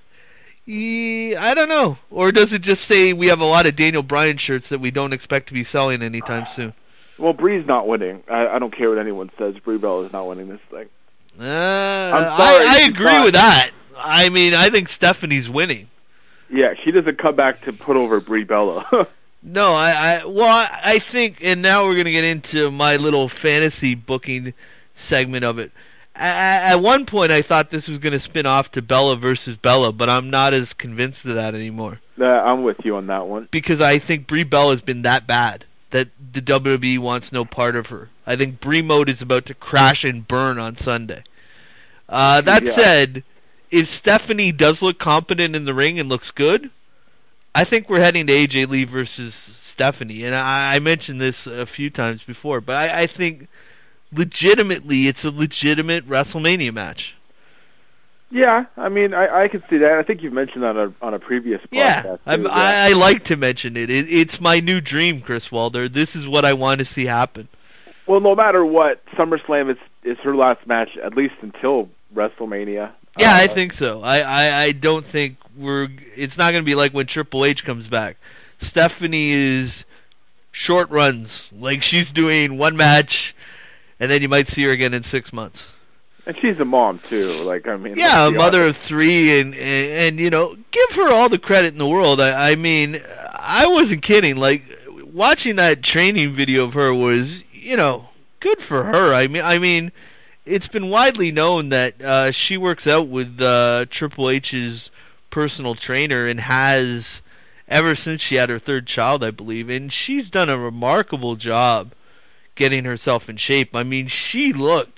Yeah, I don't know. Or does it just say we have a lot of Daniel Bryan shirts that we don't expect to be selling anytime soon? Well, Brie's not winning. I, I don't care what anyone says. Brie Bella is not winning this thing. Uh, I'm sorry, I, I agree not. with that. I mean, I think Stephanie's winning. Yeah, she doesn't come back to put over Brie Bella. No, I, I well, I, I think, and now we're going to get into my little fantasy booking segment of it. At, at one point, I thought this was going to spin off to Bella versus Bella, but I'm not as convinced of that anymore. Uh, I'm with you on that one. Because I think Brie Bella has been that bad that the W W E wants no part of her. I think Brie Mode is about to crash and burn on Sunday. Uh, that yeah. said, if Stephanie does look competent in the ring and looks good, I think we're heading to A J Lee versus Stephanie. And I, I mentioned this a few times before, but I, I think legitimately it's a legitimate WrestleMania match. Yeah, I mean, I, I can see that. I think you've mentioned that on a, on a previous podcast. Yeah, too, I'm, yeah. I, I like to mention it. it. It's my new dream, Chris Walder. This is what I want to see happen. Well, no matter what, SummerSlam is, is her last match, at least until WrestleMania. Yeah, uh, I think so. I, I, I don't think we're... It's not going to be like when Triple H comes back. Stephanie is short runs. Like, she's doing one match, and then you might see her again in six months. And she's a mom, too. Like, I mean... Yeah, a mother honest. of three, and, and, and, you know, give her all the credit in the world. I, I mean, I wasn't kidding. Like, watching that training video of her was, you know, good for her. I mean, I mean, it's been widely known that uh, she works out with uh, Triple H's personal trainer and has ever since she had her third child, I believe. And she's done a remarkable job getting herself in shape. I mean, she looked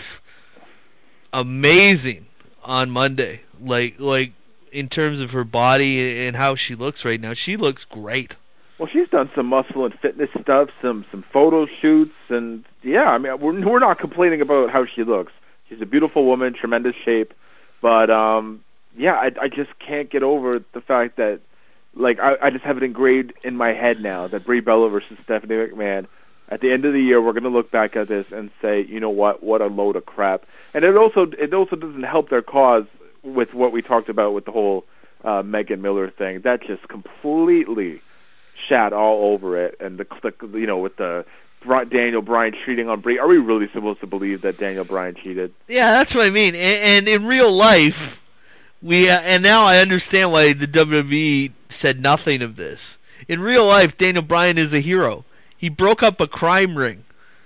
amazing on Monday, like like in terms of her body and how she looks right now. She looks great. Well, she's done some muscle and fitness stuff, some some photo shoots, and yeah, I mean, we're we're not complaining about how she looks. She's a beautiful woman, tremendous shape, but um, yeah, I I just can't get over the fact that, like, I I just have it engraved in my head now that Brie Bella versus Stephanie McMahon. At the end of the year, we're going to look back at this and say, you know what, what a load of crap. And it also it also doesn't help their cause with what we talked about with the whole uh, Megan Miller thing. That just completely shat all over it. And the, the you know with the Daniel Bryan cheating on Brie, are we really supposed to believe that Daniel Bryan cheated? Yeah, that's what I mean. And, and in real life, we uh, and now I understand why the W W E said nothing of this. In real life, Daniel Bryan is a hero. He broke up a crime ring.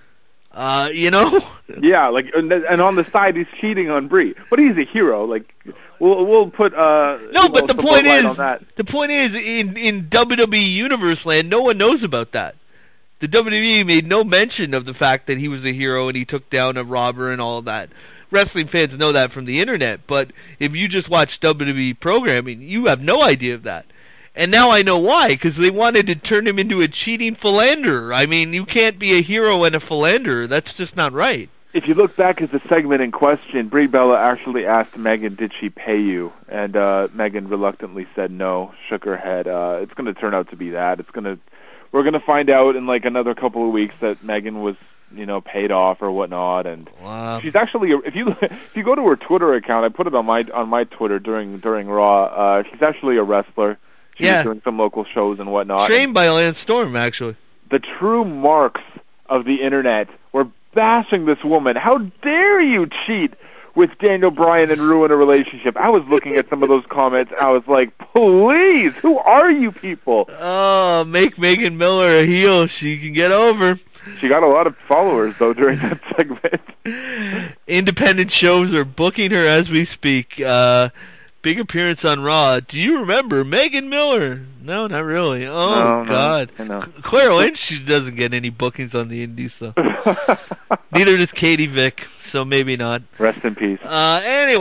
Uh, you know? Yeah, like, and, and on the side he's cheating on Brie, but he's a hero. Like, we'll we'll put uh. No, but know, the point is, the point is, in in W W E Universe land, no one knows about that. The W W E made no mention of the fact that he was a hero and he took down a robber and all of that. Wrestling fans know that from the internet, but if you just watch W W E programming, you have no idea of that. And now I know why, because they wanted to turn him into a cheating philanderer. I mean, you can't be a hero and a philanderer. That's just not right. If you look back at the segment in question, Brie Bella actually asked Megan, did she pay you? And uh, Megan reluctantly said no, shook her head. Uh, it's going to turn out to be that. It's going to, we're going to find out in like another couple of weeks that Megan was, you know, paid off or whatnot. And wow. She's actually, if you if you go to her Twitter account, I put it on my on my Twitter during during Raw. Uh, she's actually a wrestler. She yeah. was doing some local shows and whatnot. Trained by Lance Storm, actually. The true marks of the internet were bashing this woman. How dare you cheat with Daniel Bryan and ruin a relationship? I was looking at some of those comments. I was like, please, who are you people? Oh, make Megan Miller a heel. She can get over. She got a lot of followers, though, during that segment. Independent shows are booking her as we speak. Uh... Big appearance on Raw. Do you remember Megan Miller? No, not really. Oh, no, God. No, Claire Lynch, she doesn't get any bookings on the indies, so. Neither does Katie Vick, so maybe not. Rest in peace. Uh, anyway,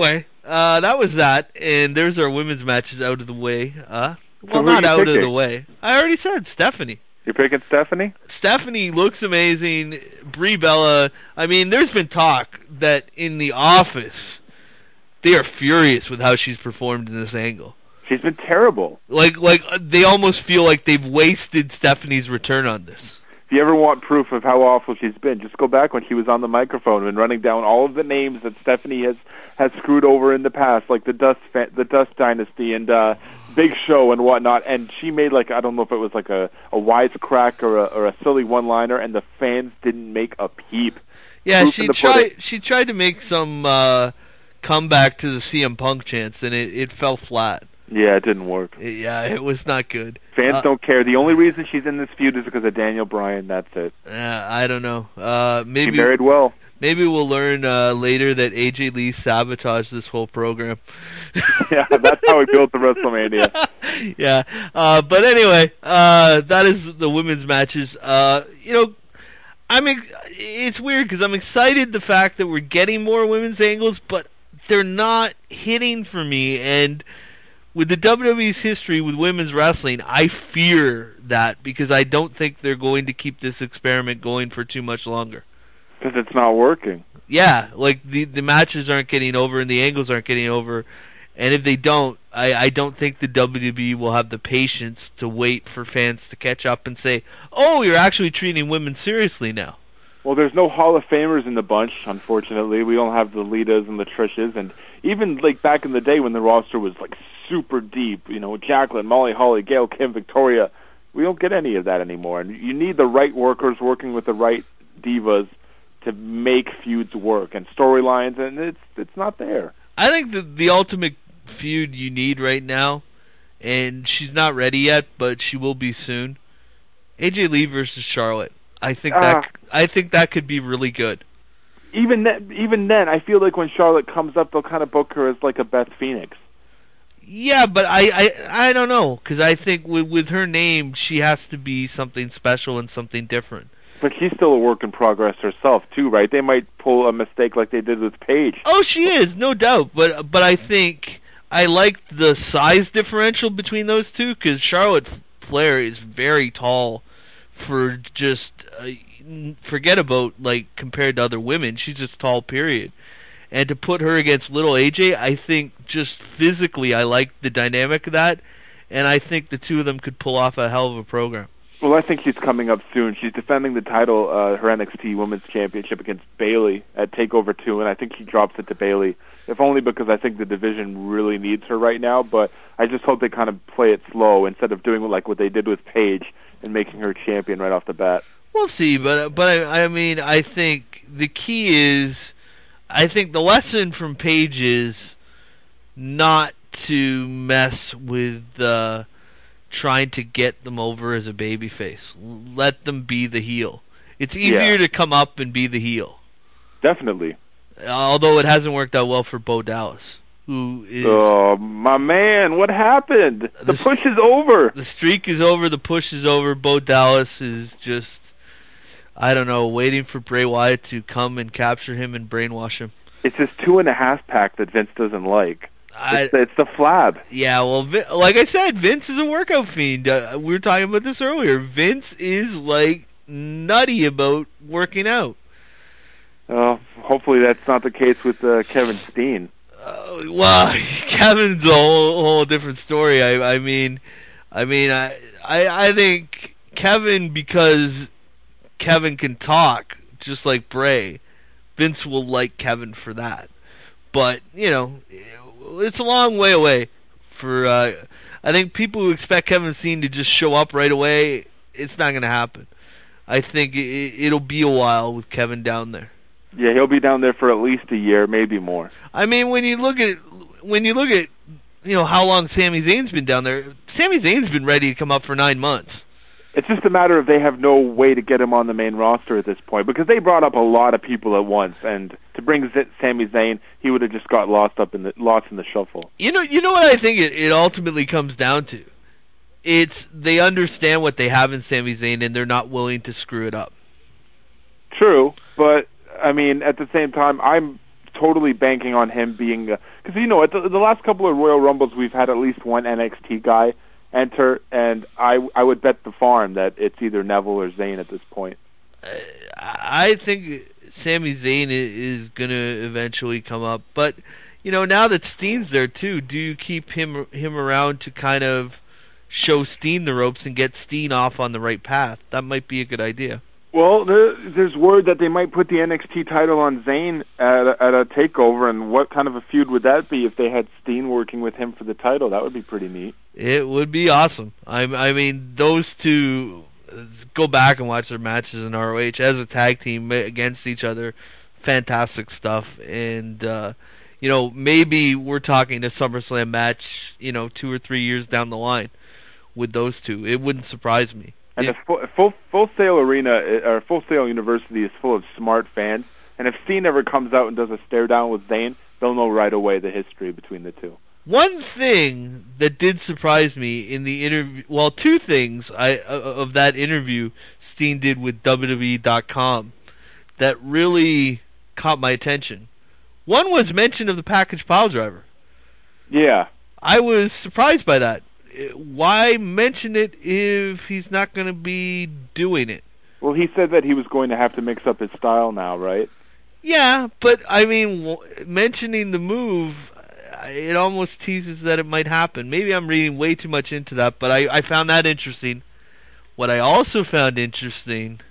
uh, that was that, and there's our women's matches out of the way. Uh, well, So who not are you out of picking? the way. I already said Stephanie. You're picking Stephanie? Stephanie looks amazing. Brie Bella. I mean, there's been talk that in the office they are furious with how she's performed in this angle. She's been terrible. Like, like uh, they almost feel like they've wasted Stephanie's return on this. If you ever want proof of how awful she's been, just go back when she was on the microphone and running down all of the names that Stephanie has, has screwed over in the past, like the Dust fa- the Dust Dynasty and uh, Big Show and whatnot. And she made like I don't know if it was like a a wisecrack or a, or a silly one-liner, and the fans didn't make a peep. Yeah, Proof she in the tried. pudding. She tried to make some uh, comeback to the C M Punk chants, and it, it fell flat. Yeah, it didn't work. Yeah, it was not good. Fans Uh, don't care. The only reason she's in this feud is because of Daniel Bryan. That's it. Uh, I don't know. Uh, She maybe married well. maybe we'll learn uh, later that A J Lee sabotaged this whole program. Yeah, that's how he built the WrestleMania. Yeah. Uh, but anyway, uh, that is the women's matches. Uh, you know, I'm. Ex- it's weird because I'm excited the fact that we're getting more women's angles, but they're not hitting for me. And with the W W E's history with women's wrestling, I fear that because I don't think they're going to keep this experiment going for too much longer. Because it's not working. Yeah, like the the matches aren't getting over and the angles aren't getting over, and if they don't, I, I don't think the W W E will have the patience to wait for fans to catch up and say, oh, you're actually treating women seriously now. Well, there's no Hall of Famers in the bunch, unfortunately. We don't have the Litas and the Trishas, and even like back in the day when the roster was like super deep, you know, Jacqueline, Molly Holly, Gail Kim, Victoria, we don't get any of that anymore. And you need the right workers working with the right divas to make feuds work and storylines, and it's it's not there. I think the the ultimate feud you need right now, and she's not ready yet, but she will be soon. A J Lee versus Charlotte. I think Ah. that I think that could be really good. Even then, even then, I feel like when Charlotte comes up, they'll kind of book her as like a Beth Phoenix. Yeah, but I, I, I don't know, because I think with, with her name, she has to be something special and something different. But she's still a work in progress herself, too, right? They might pull a mistake like they did with Paige. Oh, she is, no doubt. But but I think I like the size differential between those two, because Charlotte Flair is very tall for just, uh, forget about, like, compared to other women. She's just tall, period. And to put her against little A J, I think just physically I like the dynamic of that, and I think the two of them could pull off a hell of a program. Well, I think she's coming up soon. She's defending the title, uh, her N X T Women's Championship against Bayley at TakeOver two, and I think she drops it to Bayley, if only because I think the division really needs her right now, but I just hope they kind of play it slow instead of doing like what they did with Paige and making her champion right off the bat. We'll see, but but I, I mean, I think the key is, I think the lesson from Paige is not to mess with uh, trying to get them over as a babyface. Let them be the heel. It's easier Yeah. to come up and be the heel. Definitely. Although it hasn't worked out well for Bo Dallas, who is Oh, my man, what happened? The The s- push is over. the streak is over, the push is over. Bo Dallas is just, I don't know, waiting for Bray Wyatt to come and capture him and brainwash him. It's this two and a half pack that Vince doesn't like. I, It's, it's the flab. yeah, well, Vi- like I said, Vince is a workout fiend. Uh, we were talking about this earlier. Vince is like nutty about working out. Oh, hopefully that's not the case with uh, Kevin Steen. Uh, well, Kevin's a whole, whole different story. I, I mean, I mean, I, I, I think Kevin, because Kevin can talk just like Bray, Vince will like Kevin for that. But you know, it's a long way away. For uh, I think people who expect Kevin Steen to just show up right away, it's not going to happen. I think it, it'll be a while with Kevin down there. Yeah, he'll be down there for at least a year, maybe more. I mean, when you look at when you look at you know how long Sami Zayn's been down there, Sami Zayn's been ready to come up for nine months. It's just a matter of they have no way to get him on the main roster at this point because they brought up a lot of people at once, and to bring Z- Sami Zayn, he would have just got lost up in the lost in the shuffle. You know, you know what I think it, it ultimately comes down to. It's they understand what they have in Sami Zayn, and they're not willing to screw it up. True, but I mean, at the same time, I'm totally banking on him being because because you know, at the, the last couple of Royal Rumbles, we've had at least one N X T guy enter, and I I would bet the farm that it's either Neville or Zayn at this point. Uh, I think Sami Zayn is going to eventually come up, but you know, now that Steen's there too, do you keep him him around to kind of show Steen the ropes and get Steen off on the right path? That might be a good idea. Well, there, there's word that they might put the N X T title on Zayn at a, at a takeover, and what kind of a feud would that be if they had Steen working with him for the title? That would be pretty neat. It would be awesome. I, I mean, those two, go back and watch their matches in R O H as a tag team against each other. Fantastic stuff. And, uh, you know, maybe we're talking a SummerSlam match, you know, two or three years down the line with those two. It wouldn't surprise me. And the full, full Full Sail Arena, or Full Sail University, is full of smart fans. And if Steen ever comes out and does a stare down with Zayn, they'll know right away the history between the two. One thing that did surprise me in the interview, well, two things I uh, of that interview Steen did with W W E dot com that really caught my attention. One was mention of the package pile driver. Yeah. I was surprised by that. Why mention it if he's not going to be doing it? Well, he said that he was going to have to mix up his style now, right? Yeah, but I mean, w- mentioning the move, it almost teases that it might happen. Maybe I'm reading way too much into that, but I, I found that interesting. What I also found interesting,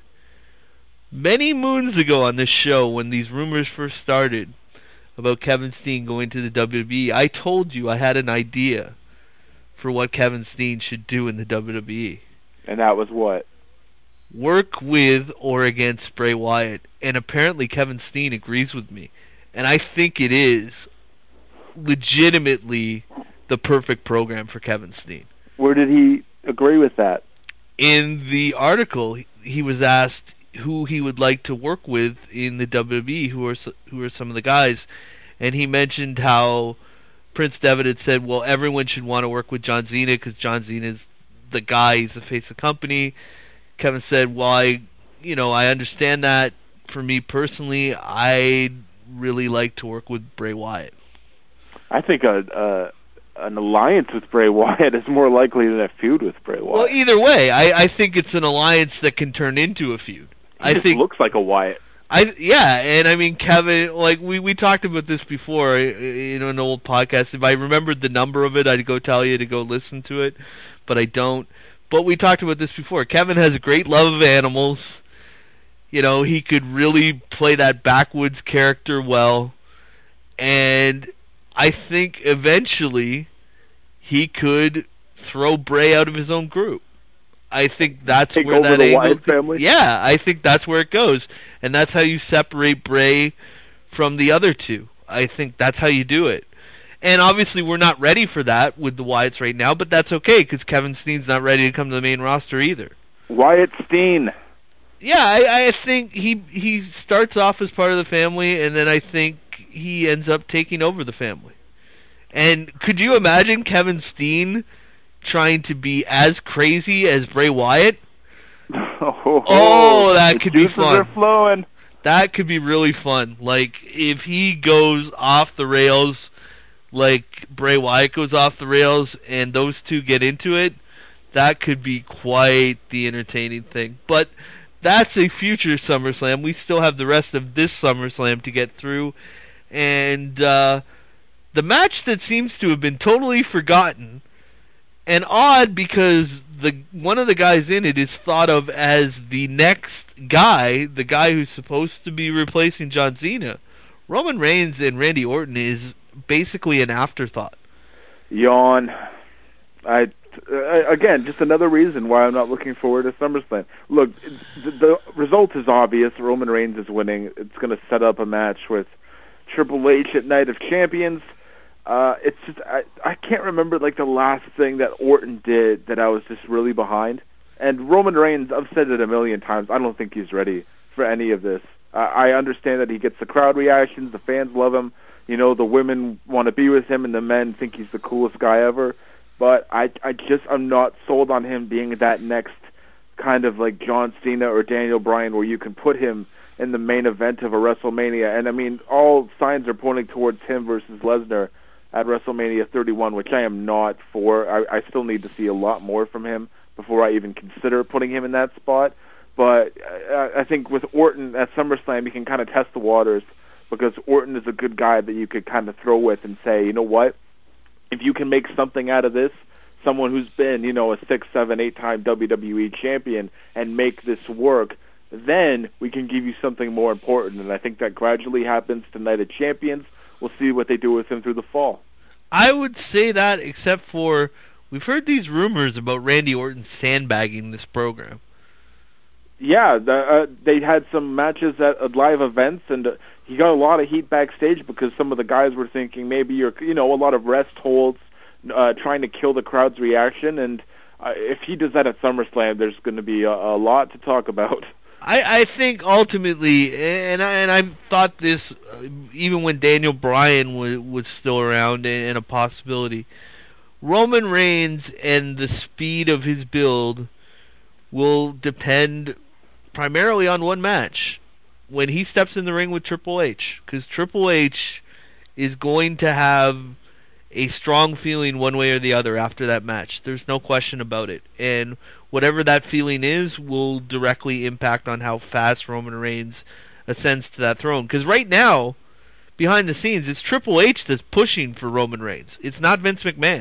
many moons ago on this show, when these rumors first started about Kevin Steen going to the W W E, I told you I had an idea for what Kevin Steen should do in the W W E. And that was what? Work with or against Bray Wyatt. And apparently Kevin Steen agrees with me. And I think it is legitimately the perfect program for Kevin Steen. Where did he agree with that? In the article, he was asked who he would like to work with in the W W E, who are who are some of the guys. And he mentioned how Prince Devitt had said, well, everyone should want to work with John Cena because John Cena is the guy, he's the face of the company. Kevin said, well, I, you know, I understand that. For me personally, I'd really like to work with Bray Wyatt. I think a, a, an alliance with Bray Wyatt is more likely than a feud with Bray Wyatt. Well, either way, I, I think it's an alliance that can turn into a feud. He I just think looks like a Wyatt. I yeah, and I mean Kevin, like we, we talked about this before, you know, in an old podcast. If I remembered the number of it, I'd go tell you to go listen to it, but I don't. But we talked about this before. Kevin has a great love of animals. You know, he could really play that backwoods character well, and I think eventually he could throw Bray out of his own group. I think that's Take where over that the angle. Wyatt family? Yeah, I think that's where it goes, and that's how you separate Bray from the other two. I think that's how you do it. And obviously, we're not ready for that with the Wyatts right now, but that's okay because Kevin Steen's not ready to come to the main roster either. Wyatt Steen. Yeah, I, I think he he starts off as part of the family, and then I think he ends up taking over the family. And could you imagine Kevin Steen trying to be as crazy as Bray Wyatt? Oh, oh that the could be juices fun. Are flowing. That could be really fun. Like, if he goes off the rails like Bray Wyatt goes off the rails and those two get into it, that could be quite the entertaining thing. But that's a future SummerSlam. We still have the rest of this SummerSlam to get through. And uh, the match that seems to have been totally forgotten, and odd because the one of the guys in it is thought of as the next guy, the guy who's supposed to be replacing John Cena. Roman Reigns and Randy Orton is basically an afterthought. Yawn. I uh, again, just another reason why I'm not looking forward to SummerSlam. Look, the, the result is obvious. Roman Reigns is winning. It's going to set up a match with Triple H at Night of Champions. Uh, it's just I, I can't remember like the last thing that Orton did that I was just really behind. And Roman Reigns, I've said it a million times, I don't think he's ready for any of this. Uh, I understand that he gets the crowd reactions, the fans love him, you know, the women want to be with him, and the men think he's the coolest guy ever. But I, I just, I'm not sold on him being that next kind of like John Cena or Daniel Bryan where you can put him in the main event of a WrestleMania. And I mean, all signs are pointing towards him versus Lesnar at WrestleMania thirty-one, which I am not for. I, I still need to see a lot more from him before I even consider putting him in that spot. But I, I think with Orton at SummerSlam, you can kind of test the waters because Orton is a good guy that you could kind of throw with and say, you know what, if you can make something out of this, someone who's been, you know, a six, seven, eight-time W W E champion and make this work, then we can give you something more important. And I think that gradually happens to Night of Champions. We'll see what they do with him through the fall. I would say that, except for we've heard these rumors about Randy Orton sandbagging this program. Yeah, the, uh, they had some matches at uh, live events, and uh, he got a lot of heat backstage because some of the guys were thinking maybe you're, you know, a lot of rest holds, uh, trying to kill the crowd's reaction. And uh, if he does that at SummerSlam, there's going to be a, a lot to talk about. I, I think ultimately, and I, and I thought this uh, even when Daniel Bryan was, was still around and, and a possibility, Roman Reigns and the speed of his build will depend primarily on one match. When he steps in the ring with Triple H, because Triple H is going to have a strong feeling one way or the other after that match. There's no question about it. And whatever that feeling is will directly impact on how fast Roman Reigns ascends to that throne. Because right now, behind the scenes, it's Triple H that's pushing for Roman Reigns. It's not Vince McMahon.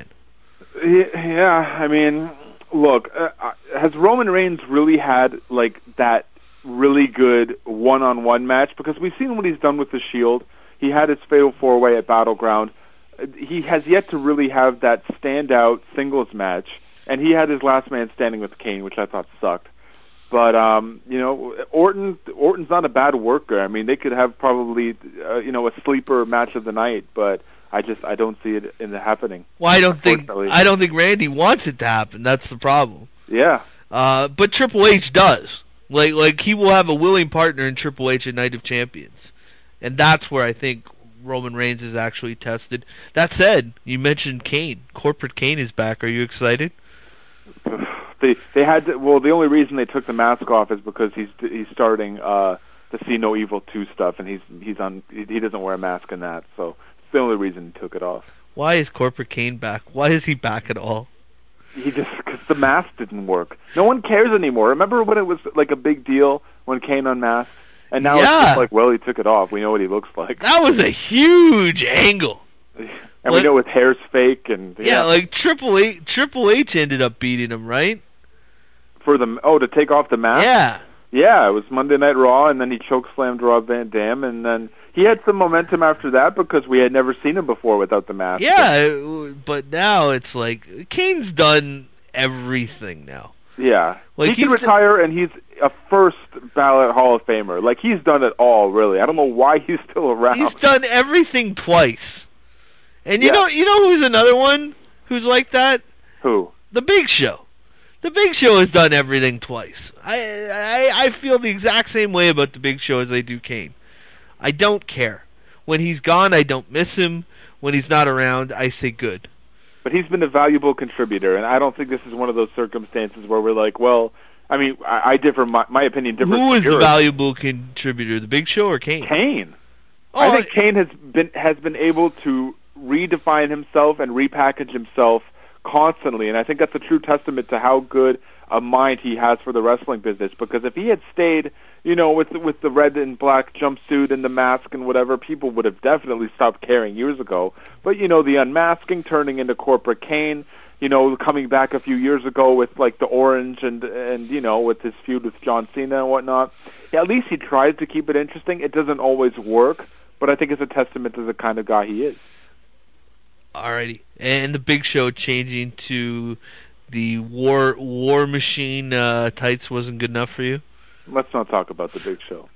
Yeah, I mean, look, uh, has Roman Reigns really had like that really good one-on-one match? Because we've seen what he's done with the Shield. He had his fatal four-way at Battleground. He has yet to really have that standout singles match, and he had his last man standing with Kane, which I thought sucked. But um, you know, Orton Orton's not a bad worker. I mean, they could have probably uh, you know a sleeper match of the night, but I just I don't see it in the happening. Well, I don't think I don't think Randy wants it to happen. That's the problem. Yeah. Uh, but Triple H does. Like like he will have a willing partner in Triple H at Night of Champions, and that's where I think Roman Reigns is actually tested. That said, you mentioned Kane. Corporate Kane is back. Are you excited? They they had to, well, the only reason they took the mask off is because he's he's starting uh, the See No Evil two stuff, and he's he's on he doesn't wear a mask in that, so it's the only reason he took it off. Why is Corporate Kane back? Why is he back at all? He just because the mask didn't work. No one cares anymore. Remember when it was like a big deal when Kane unmasked? And now yeah. it's just like, well, he took it off. We know what he looks like. That was a huge angle. And like, we know his hair's fake. And yeah, yeah, like Triple H, Triple H ended up beating him, right? For the oh to take off the mask. Yeah. Yeah, it was Monday Night Raw, and then he chokeslammed Rob Van Dam, and then he had some momentum after that because we had never seen him before without the mask. Yeah, but now it's like Kane's done everything now. Yeah, like he can retire, and he's a first ballot Hall of Famer. Like he's done it all, really. I don't know why he's still around. He's done everything twice. And you yeah. know, you know who's another one who's like that? Who? The Big Show. The Big Show has done everything twice. I, I I feel the exact same way about the Big Show as I do Kane. I don't care. When he's gone, I don't miss him. When he's not around, I say good. But he's been a valuable contributor, and I don't think this is one of those circumstances where we're like, well, I mean, I, I differ. My, my opinion differs. Who is the valuable contributor, the Big Show or Kane? Kane. Oh, I think Kane has been has been able to redefine himself and repackage himself constantly, and I think that's a true testament to how good a mind he has for the wrestling business. Because if he had stayed, you know, with with the red and black jumpsuit and the mask and whatever, people would have definitely stopped caring years ago. But you know, the unmasking, turning into Corporate Kane, you know, coming back a few years ago with like the orange and and you know, with his feud with John Cena and whatnot. Yeah, at least he tries to keep it interesting. It doesn't always work, but I think it's a testament to the kind of guy he is. Alrighty, and the Big Show changing to the War War Machine uh, tights wasn't good enough for you? Let's not talk about the Big Show.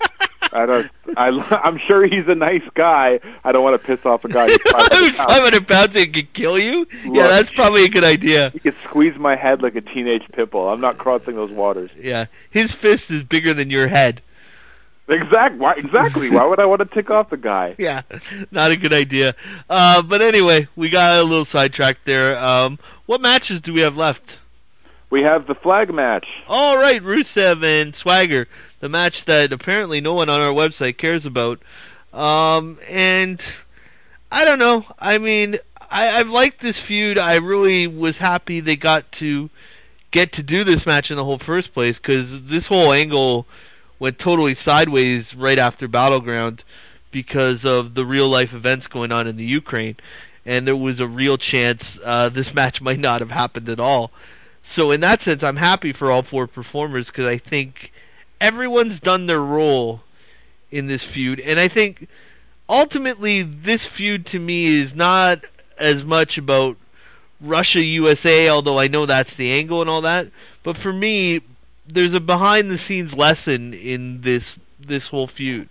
I don't. I, I'm sure he's a nice guy. I don't want to piss off a guy who's five hundred pounds. five hundred pounds and could kill you? Look, yeah, that's probably a good idea. He could squeeze my head like a teenage pit bull. I'm not crossing those waters. Yeah, his fist is bigger than your head. Exactly. Why, exactly. Why would I want to tick off the guy? Yeah, not a good idea. Uh, but anyway, we got a little sidetracked there. Um, what matches do we have left? We have the flag match. All right, Rusev and Swagger, the match that apparently no one on our website cares about. Um, and I don't know. I mean, I, I've liked this feud. I really was happy they got to get to do this match in the whole first place because this whole angle went totally sideways right after Battleground because of the real life events going on in the Ukraine, and there was a real chance uh, this match might not have happened at all. So in that sense, I'm happy for all four performers because I think everyone's done their role in this feud, and I think ultimately this feud to me is not as much about Russia U S A, although I know that's the angle and all that. But for me, there's a behind the scenes lesson in this this whole feud.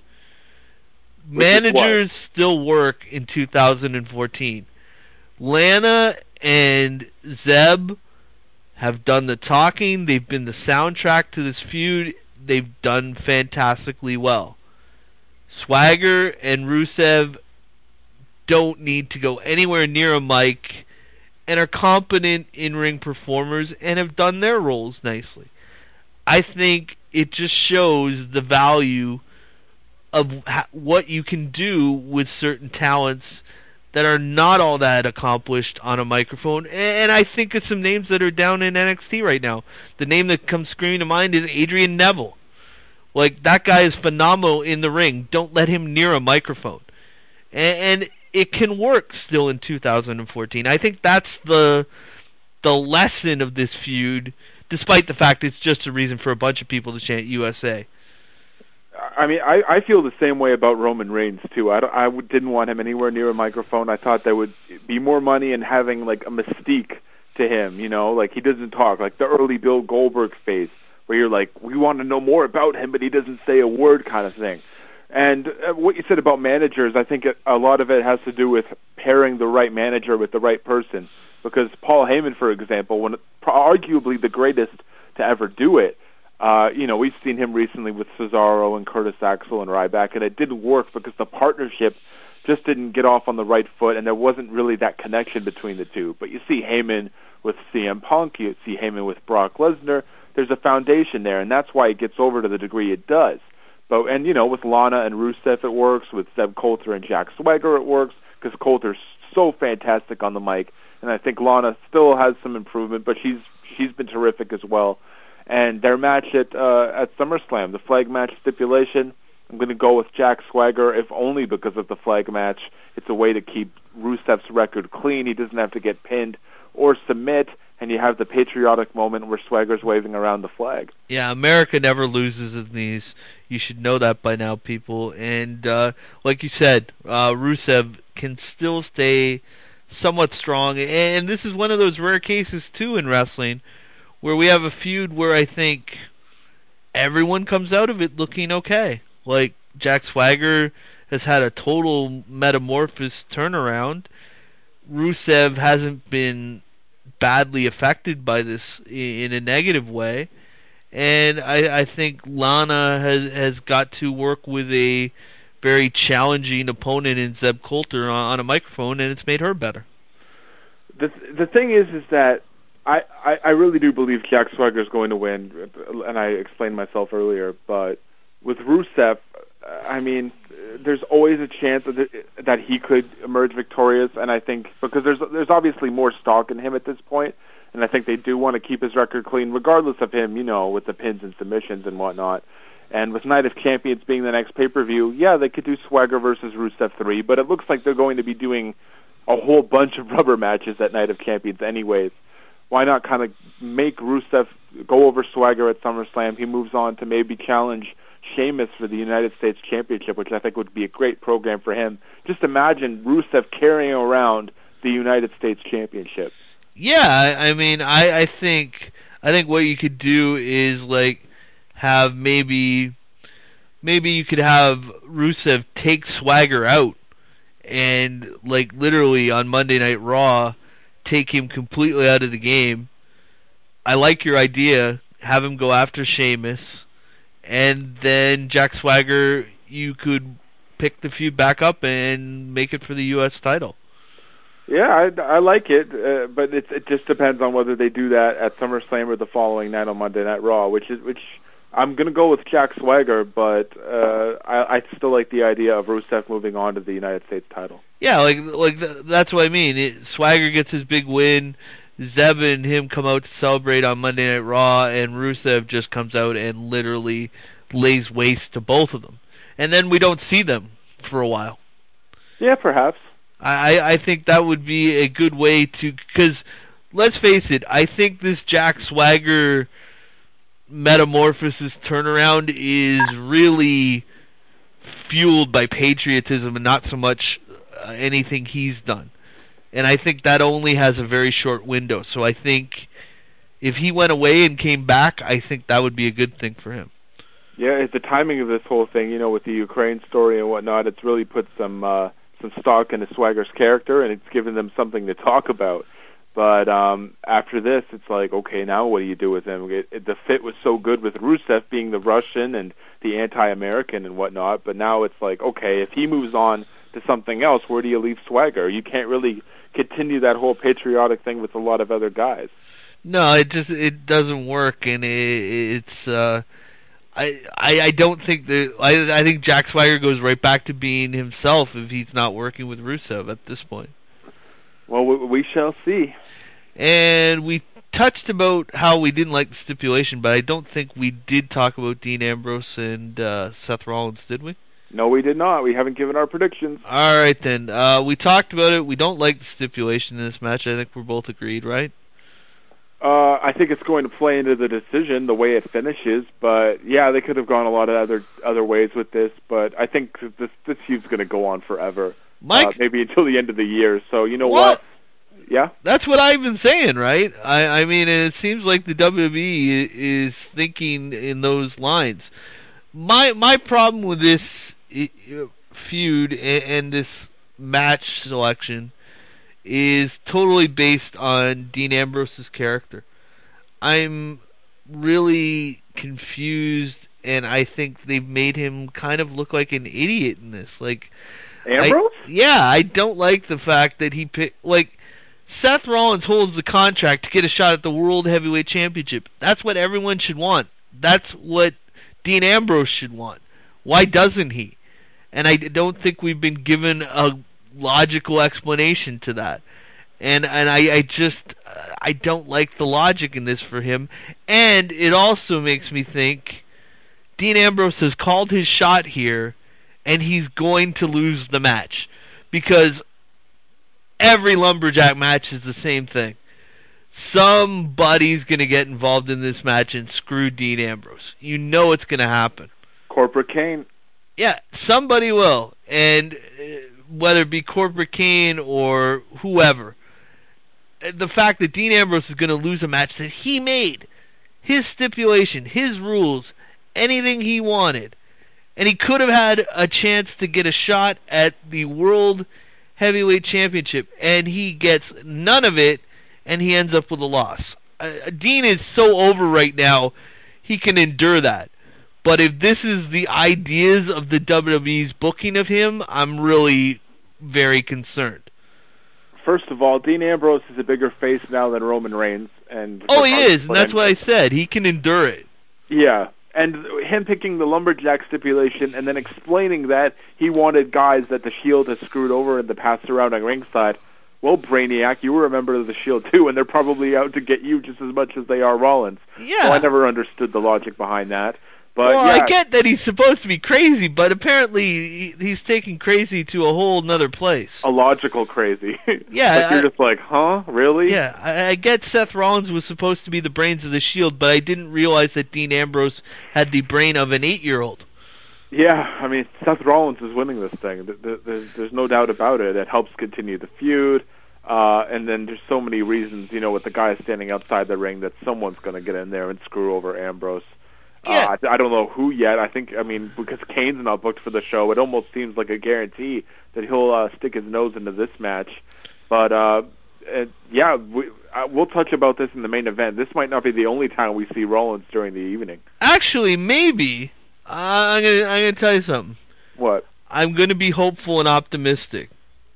Managers still work in two thousand fourteen. Lana and Zeb have done the talking. They've been the soundtrack to this feud. They've done fantastically well. Swagger and Rusev don't need to go anywhere near a mic and are competent in-ring performers and have done their roles nicely. I think it just shows the value of ha- what you can do with certain talents that are not all that accomplished on a microphone. And I think of some names that are down in N X T right now. The name that comes screaming to mind is Adrian Neville. Like, that guy is phenomenal in the ring. Don't let him near a microphone. And, and it can work still in two thousand fourteen. I think that's the the lesson of this feud, despite the fact it's just a reason for a bunch of people to chant U S A. I mean, I, I feel the same way about Roman Reigns, too. I, don't, I didn't want him anywhere near a microphone. I thought there would be more money in having, like, a mystique to him, you know? Like, he doesn't talk. Like, the early Bill Goldberg phase, where you're like, we want to know more about him, but he doesn't say a word kind of thing. And uh, what you said about managers, I think it, a lot of it has to do with pairing the right manager with the right person. Because Paul Heyman, for example, one arguably the greatest to ever do it, Uh, you know, we've seen him recently with Cesaro and Curtis Axel and Ryback, and it didn't work because the partnership just didn't get off on the right foot, and there wasn't really that connection between the two. But you see Heyman with C M Punk, you see Heyman with Brock Lesnar. There's a foundation there, and that's why it gets over to the degree it does. But and you know, with Lana and Rusev it works. With Zeb Coulter and Jack Swagger it works because Coulter's so fantastic on the mic, and I think Lana still has some improvement, but she's she's been terrific as well. And their match at uh, at SummerSlam, the flag match stipulation, I'm going to go with Jack Swagger, if only because of the flag match. It's a way to keep Rusev's record clean. He doesn't have to get pinned or submit, and you have the patriotic moment where Swagger's waving around the flag. Yeah, America never loses in these. You should know that by now, people. And uh, like you said, uh, Rusev can still stay somewhat strong. And this is one of those rare cases, too, in wrestling, where we have a feud where I think everyone comes out of it looking okay. Like, Jack Swagger has had a total metamorphosis turnaround. Rusev hasn't been badly affected by this in a negative way. And I, I think Lana has, has got to work with a very challenging opponent in Zeb Coulter on, on a microphone, and it's made her better. The, the thing is, is that I, I, I really do believe Jack Swagger is going to win, and I explained myself earlier. But with Rusev, I mean, there's always a chance that, that he could emerge victorious. And I think because there's there's obviously more stock in him at this point, and I think they do want to keep his record clean, regardless of him, you know, with the pins and submissions and whatnot. And with Night of Champions being the next pay-per-view, yeah, they could do Swagger versus Rusev three, but it looks like they're going to be doing a whole bunch of rubber matches at Night of Champions anyways. Why not kind of make Rusev go over Swagger at SummerSlam? He moves on to maybe challenge Sheamus for the United States Championship, which I think would be a great program for him. Just imagine Rusev carrying around the United States Championship. Yeah, I mean, I, I think I think what you could do is like have maybe maybe you could have Rusev take Swagger out and like literally on Monday Night Raw take him completely out of the game. I like your idea. Have him go after Sheamus, and then Jack Swagger, you could pick the feud back up and make it for the U S title. Yeah, I, I like it, uh, but it, it just depends on whether they do that at SummerSlam or the following night on Monday Night Raw, which is which I'm going to go with Jack Swagger, but uh, I, I still like the idea of Rusev moving on to the United States title. Yeah, like like th- that's what I mean. It, Swagger gets his big win. Zeb and him come out to celebrate on Monday Night Raw, and Rusev just comes out and literally lays waste to both of them. And then we don't see them for a while. Yeah, perhaps. I, I think that would be a good way to... Because, let's face it, I think this Jack Swagger metamorphosis turnaround is really fueled by patriotism and not so much uh, anything he's done. And I think that only has a very short window. So I think if he went away and came back, I think that would be a good thing for him. Yeah, it's the timing of this whole thing, you know, with the Ukraine story and whatnot, it's really put some uh, some stock into Swagger's character, and it's given them something to talk about. But um, after this, it's like, okay, now what do you do with him? It, it, the fit was so good with Rusev being the Russian and the anti-American and whatnot, but now it's like, okay, if he moves on to something else, where do you leave Swagger? You can't really continue that whole patriotic thing with a lot of other guys. No, it just it doesn't work, and it, it's uh, I, I I don't think that I I think Jack Swagger goes right back to being himself if he's not working with Rusev at this point. Well, we, we shall see. And we touched about how we didn't like the stipulation, but I don't think we did talk about Dean Ambrose and uh, Seth Rollins, did we? No, we did not. We haven't given our predictions. All right, then. Uh, we talked about it. We don't like the stipulation in this match. I think we're both agreed, right? Uh, I think it's going to play into the decision, the way it finishes. But, yeah, they could have gone a lot of other other ways with this. But I think this this feud's going to go on forever. Mike? Uh, maybe until the end of the year. So, you know Well, what? Yeah? That's what I've been saying, right? I, I mean, it seems like the W W E is thinking in those lines. My my problem with this feud and this match selection is totally based on Dean Ambrose's character. I'm really confused, and I think they've made him kind of look like an idiot in this. Like, Ambrose? I, yeah, I don't like the fact that he picked, like, Seth Rollins holds the contract to get a shot at the World Heavyweight Championship. That's what everyone should want. That's what Dean Ambrose should want. Why doesn't he? And I don't think we've been given a logical explanation to that. And and I, I just, uh, I don't like the logic in this for him. And it also makes me think Dean Ambrose has called his shot here, and he's going to lose the match. Because every lumberjack match is the same thing. Somebody's going to get involved in this match and screw Dean Ambrose. You know it's going to happen. Corporate Kane. Yeah, somebody will. And uh, whether it be Corporate Kane or whoever, the fact that Dean Ambrose is going to lose a match that he made, his stipulation, his rules, anything he wanted, and he could have had a chance to get a shot at the World Heavyweight Championship, and he gets none of it, and he ends up with a loss. Uh, Dean is so over right now, he can endure that. But if this is the ideas of the W W E's booking of him, I'm really very concerned. First of all, Dean Ambrose is a bigger face now than Roman Reigns. And oh, he is, and that's what I said. He can endure it. Yeah, and him picking the lumberjack stipulation and then explaining that he wanted guys that the Shield has screwed over in the past surrounding ringside. Well, Brainiac, you were a member of the Shield too, and they're probably out to get you just as much as they are Rollins. Yeah. Well, I never understood the logic behind that. But, well, yeah. I get that he's supposed to be crazy, but apparently he's taking crazy to a whole nother place. A logical crazy. Yeah. Like you're I, just like, huh? Really? Yeah, I, I get Seth Rollins was supposed to be the brains of the Shield, but I didn't realize that Dean Ambrose had the brain of an eight-year-old. Yeah, I mean, Seth Rollins is winning this thing. There's, there's no doubt about it. It helps continue the feud. Uh, and then there's so many reasons, you know, with the guy standing outside the ring that someone's going to get in there and screw over Ambrose. Yeah. Uh, I, I don't know who yet. I think, I mean, because Kane's not booked for the show, it almost seems like a guarantee that he'll uh, stick his nose into this match. But, uh, it, yeah, we, uh, we'll touch about this in the main event. This might not be the only time we see Rollins during the evening. Actually, maybe. Uh, I'm going to I'm gonna tell you something. What? I'm going to be hopeful and optimistic.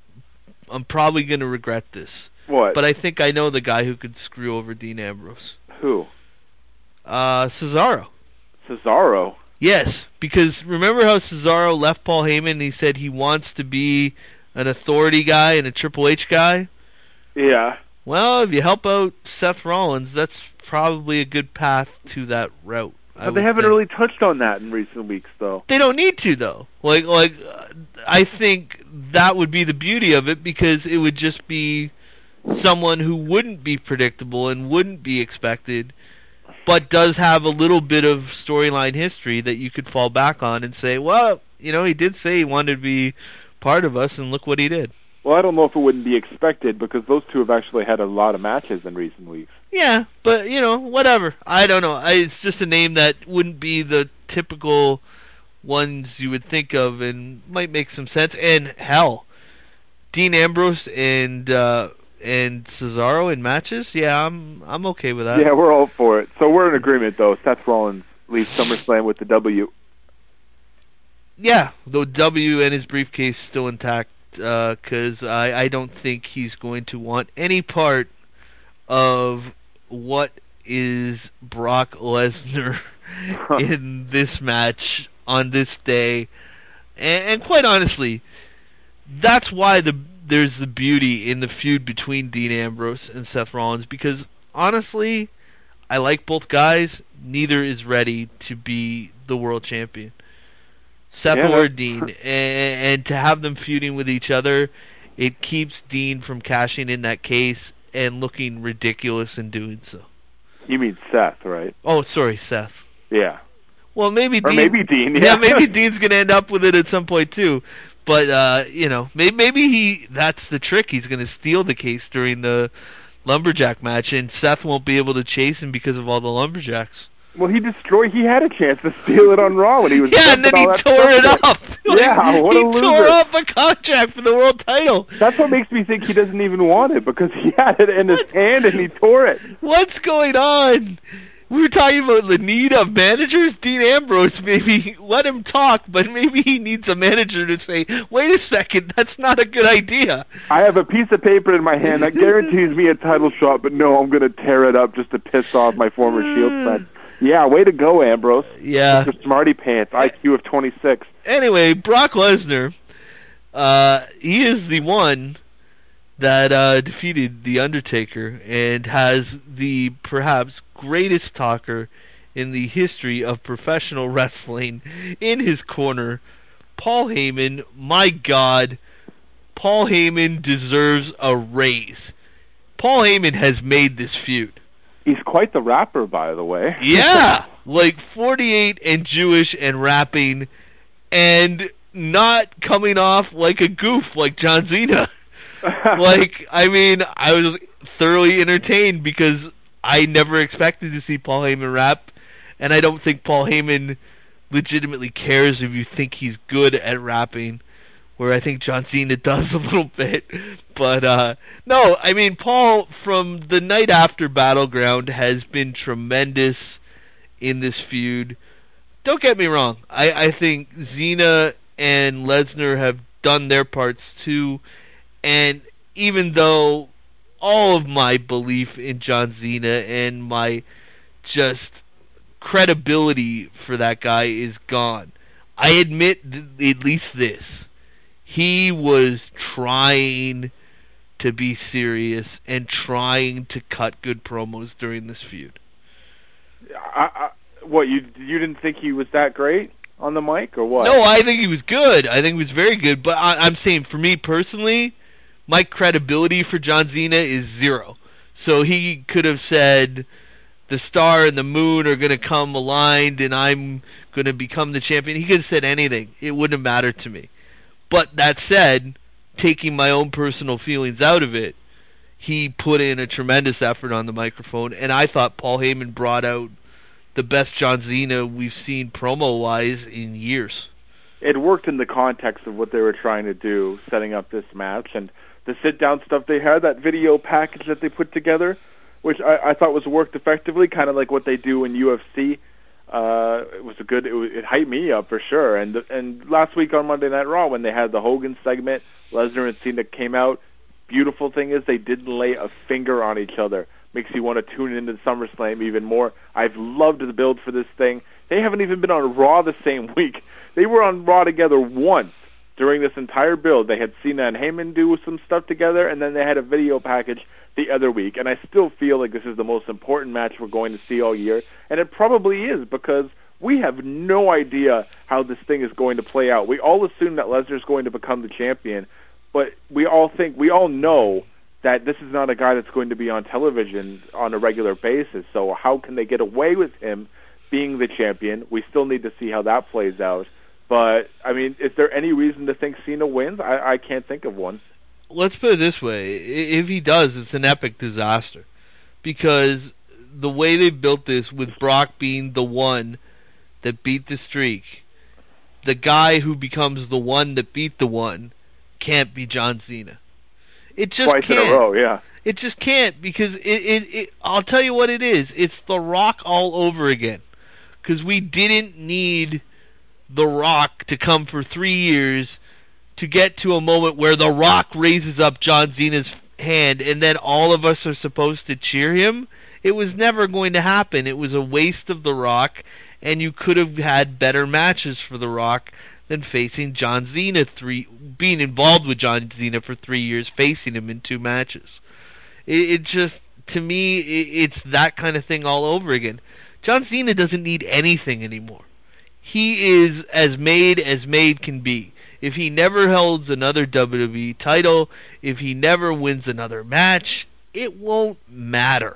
I'm probably going to regret this. What? But I think I know the guy who could screw over Dean Ambrose. Who? Uh, Cesaro. Cesaro? Yes, because remember how Cesaro left Paul Heyman and he said he wants to be an authority guy and a Triple H guy? Yeah. Well, if you help out Seth Rollins, that's probably a good path to that route. But they haven't think. really touched on that in recent weeks, though. They don't need to, though. Like, like uh, I think that would be the beauty of it, because it would just be someone who wouldn't be predictable and wouldn't be expected, but does have a little bit of storyline history that you could fall back on and say, well, you know, he did say he wanted to be part of us, and look what he did. Well, I don't know if it wouldn't be expected, because those two have actually had a lot of matches in recent weeks. Yeah, but, you know, whatever. I don't know. I, it's just a name that wouldn't be the typical ones you would think of and might make some sense. And, hell, Dean Ambrose and uh, and Cesaro in matches? Yeah, I'm I'm okay with that. Yeah, we're all for it. So we're in agreement, though. Seth Rollins leaves SummerSlam with the W. Yeah, the W and his briefcase still intact, because uh, I, I don't think he's going to want any part of what is Brock Lesnar in this match on this day. And, and quite honestly, that's why the there's the beauty in the feud between Dean Ambrose and Seth Rollins, because honestly, I like both guys. Neither is ready to be the world champion. Seth yeah. or Dean. And, and to have them feuding with each other, it keeps Dean from cashing in that case and looking ridiculous in doing so. You mean Seth, right? Oh, sorry, Seth. Yeah. Well, maybe or Dean. maybe Dean. Yeah, yeah maybe Dean's going to end up with it at some point, too. But, uh, you know, maybe, maybe he that's the trick. He's going to steal the case during the Lumberjack match, and Seth won't be able to chase him because of all the Lumberjacks. Well, he destroyed. He had a chance to steal it on Raw when he was. Yeah, and then he tore it up. Like, yeah, what a loser! He tore up a contract for the world title. That's what makes me think he doesn't even want it, because he had it in his hand and he tore it. What's going on? We were talking about the need of managers. Dean Ambrose, maybe let him talk, but maybe he needs a manager to say, "Wait a second, that's not a good idea." I have a piece of paper in my hand that guarantees me a title shot, but no, I'm going to tear it up just to piss off my former Shield friend. Yeah, way to go, Ambrose. Yeah. Mister Smarty Pants, I Q of twenty-six. Anyway, Brock Lesnar, uh, he is the one that uh, defeated The Undertaker and has the perhaps greatest talker in the history of professional wrestling in his corner, Paul Heyman. My God, Paul Heyman deserves a raise. Paul Heyman has made this feud. He's quite the rapper, by the way. Yeah, like forty-eight and Jewish and rapping, and not coming off like a goof like John Cena. Like, I mean, I was thoroughly entertained because I never expected to see Paul Heyman rap, and I don't think Paul Heyman legitimately cares if you think he's good at rapping, where I think John Cena does a little bit. But, uh, no, I mean, Paul, from the night after Battleground, has been tremendous in this feud. Don't get me wrong. I, I think Cena and Lesnar have done their parts, too. And even though all of my belief in John Cena and my just credibility for that guy is gone, I admit th- at least this. He was trying to be serious and trying to cut good promos during this feud. I, I, what, you you didn't think he was that great on the mic, or what? No, I think he was good. I think he was very good. But I, I'm saying, for me personally, my credibility for John Cena is zero. So he could have said, the star and the moon are going to come aligned and I'm going to become the champion. He could have said anything. It wouldn't have mattered to me. But that said, taking my own personal feelings out of it, he put in a tremendous effort on the microphone, and I thought Paul Heyman brought out the best John Cena we've seen promo-wise in years. It worked in the context of what they were trying to do, setting up this match, and the sit-down stuff they had, that video package that they put together, which I, I thought was worked effectively, kind of like what they do in U F C. Uh, it was a good. It, was, it hyped me up for sure. And and last week on Monday Night Raw, when they had the Hogan segment, Lesnar and Cena came out. Beautiful thing is they didn't lay a finger on each other. Makes you want to tune into SummerSlam even more. I've loved the build for this thing. They haven't even been on Raw the same week. They were on Raw together once during this entire build. They had Cena and Heyman do some stuff together, and then they had a video package the other week. And I still feel like this is the most important match we're going to see all year, and it probably is, because we have no idea how this thing is going to play out. We all assume that Lesnar is going to become the champion, but we all think, we all know that this is not a guy that's going to be on television on a regular basis. So how can they get away with him being the champion? We still need to see how that plays out. But, I mean, is there any reason to think Cena wins? I, I can't think of one. Let's put it this way. If he does, it's an epic disaster. Because the way they built this, with Brock being the one that beat the streak, the guy who becomes the one that beat the one can't be John Cena. It just Twice can't. in a row, yeah. It just can't, because it, it, it, I'll tell you what it is. It's The Rock all over again. Because we didn't need The Rock to come for three years to get to a moment where The Rock raises up John Cena's hand and then all of us are supposed to cheer him. It was never going to happen. It was a waste of The Rock, and you could have had better matches for The Rock than facing John Cena three, being involved with John Cena for three years, facing him in two matches. It, it just, to me, it, it's that kind of thing all over again. John Cena doesn't need anything anymore. He is as made as made can be. If he never holds another W W E title, if he never wins another match, it won't matter.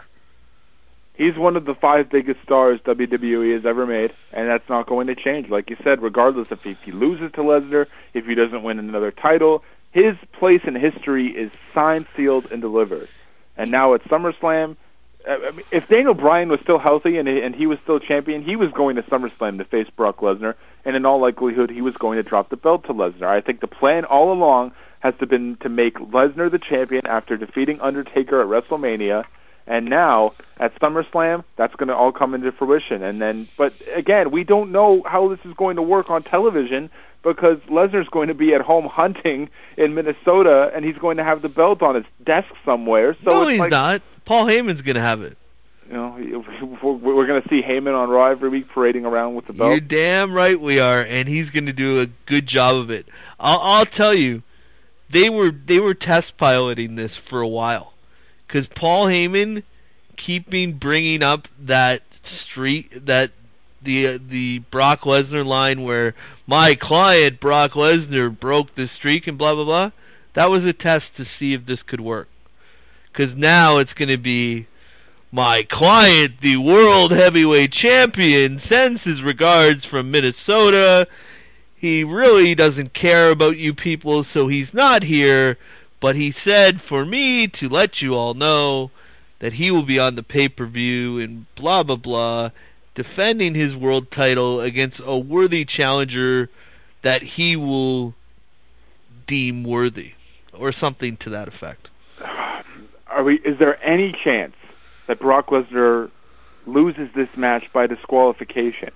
He's one of the five biggest stars W W E has ever made, and that's not going to change. Like you said, regardless of if he loses to Lesnar, if he doesn't win another title, his place in history is signed, sealed, and delivered. And now at SummerSlam, I mean, if Daniel Bryan was still healthy and and he was still champion, he was going to SummerSlam to face Brock Lesnar, and in all likelihood, he was going to drop the belt to Lesnar. I think the plan all along has to been to make Lesnar the champion after defeating Undertaker at WrestleMania. And now, at SummerSlam, that's going to all come into fruition. And then, but again, we don't know how this is going to work on television, because Lesnar's going to be at home hunting in Minnesota, and he's going to have the belt on his desk somewhere. So no, it's he's like, not. Paul Heyman's going to have it. You know, we're going to see Heyman on Raw every week parading around with the belt. You're damn right we are, and he's going to do a good job of it. I'll, I'll tell you, they were they were test piloting this for a while. Because Paul Heyman keeping bringing up that street, that the uh, the Brock Lesnar line where my client Brock Lesnar broke the streak and blah blah blah, that was a test to see if this could work. Because now it's going to be my client, the world heavyweight champion, sends his regards from Minnesota. He really doesn't care about you people, so he's not here. But he said for me to let you all know that he will be on the pay-per-view and blah, blah, blah, defending his world title against a worthy challenger that he will deem worthy, or something to that effect. Are we? Is there any chance that Brock Lesnar loses this match by disqualification?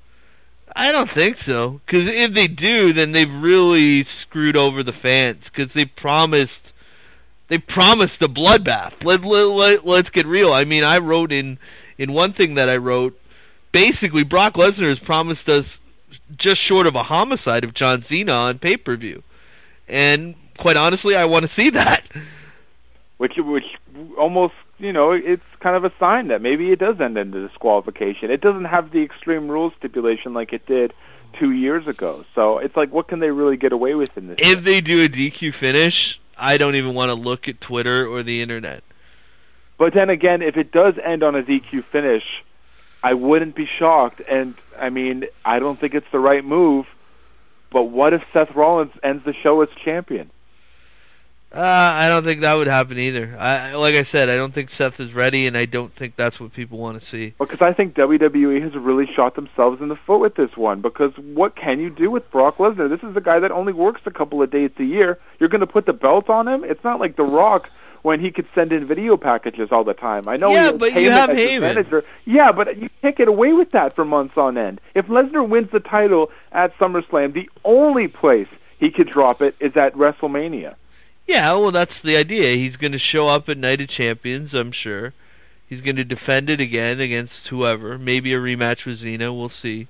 I don't think so, because if they do, then they've really screwed over the fans, because they promised, they promised a bloodbath. Let, let, let, let's get real. I mean, I wrote in, in one thing that I wrote, basically Brock Lesnar has promised us just short of a homicide of John Cena on pay-per-view. And quite honestly, I want to see that. Which, which almost, you know, it's kind of a sign that maybe it does end in disqualification. It doesn't have the Extreme Rules stipulation like it did two years ago. So it's like, what can they really get away with in this? If they do a D Q finish, I don't even want to look at Twitter or the internet. But then again, if it does end on a D Q finish, I wouldn't be shocked. And, I mean, I don't think it's the right move. But what if Seth Rollins ends the show as champion? Uh, I don't think that would happen either. I, like I said, I don't think Seth is ready, and I don't think that's what people want to see. Because I think W W E has really shot themselves in the foot with this one. Because what can you do with Brock Lesnar? This is a guy that only works a couple of dates a year. You're going to put the belt on him? It's not like The Rock when he could send in video packages all the time. I know. Yeah, but you have Heyman. Yeah, but you can't get away with that for months on end. If Lesnar wins the title at SummerSlam, the only place he could drop it is at WrestleMania. Yeah, well, that's the idea. He's going to show up at Night of Champions, I'm sure. He's going to defend it again against whoever. Maybe a rematch with Cena. We'll see.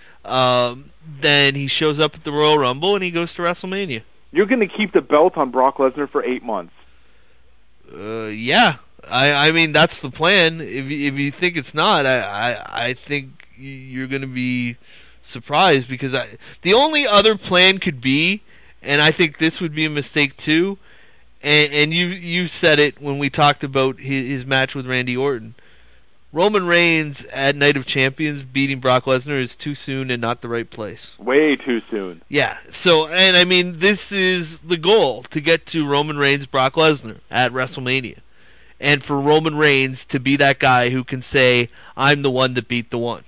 Um, then he shows up at the Royal Rumble and he goes to WrestleMania. You're going to keep the belt on Brock Lesnar for eight months. Uh, yeah. I, I mean, that's the plan. If, if you think it's not, I, I, I think you're going to be surprised because I, the only other plan could be, and I think this would be a mistake too, and, and you you said it when we talked about his, his match with Randy Orton. Roman Reigns at Night of Champions beating Brock Lesnar is too soon and not the right place. Way too soon. Yeah. So, and I mean, this is the goal, to get to Roman Reigns, Brock Lesnar at WrestleMania. And for Roman Reigns to be that guy who can say, I'm the one that beat the one.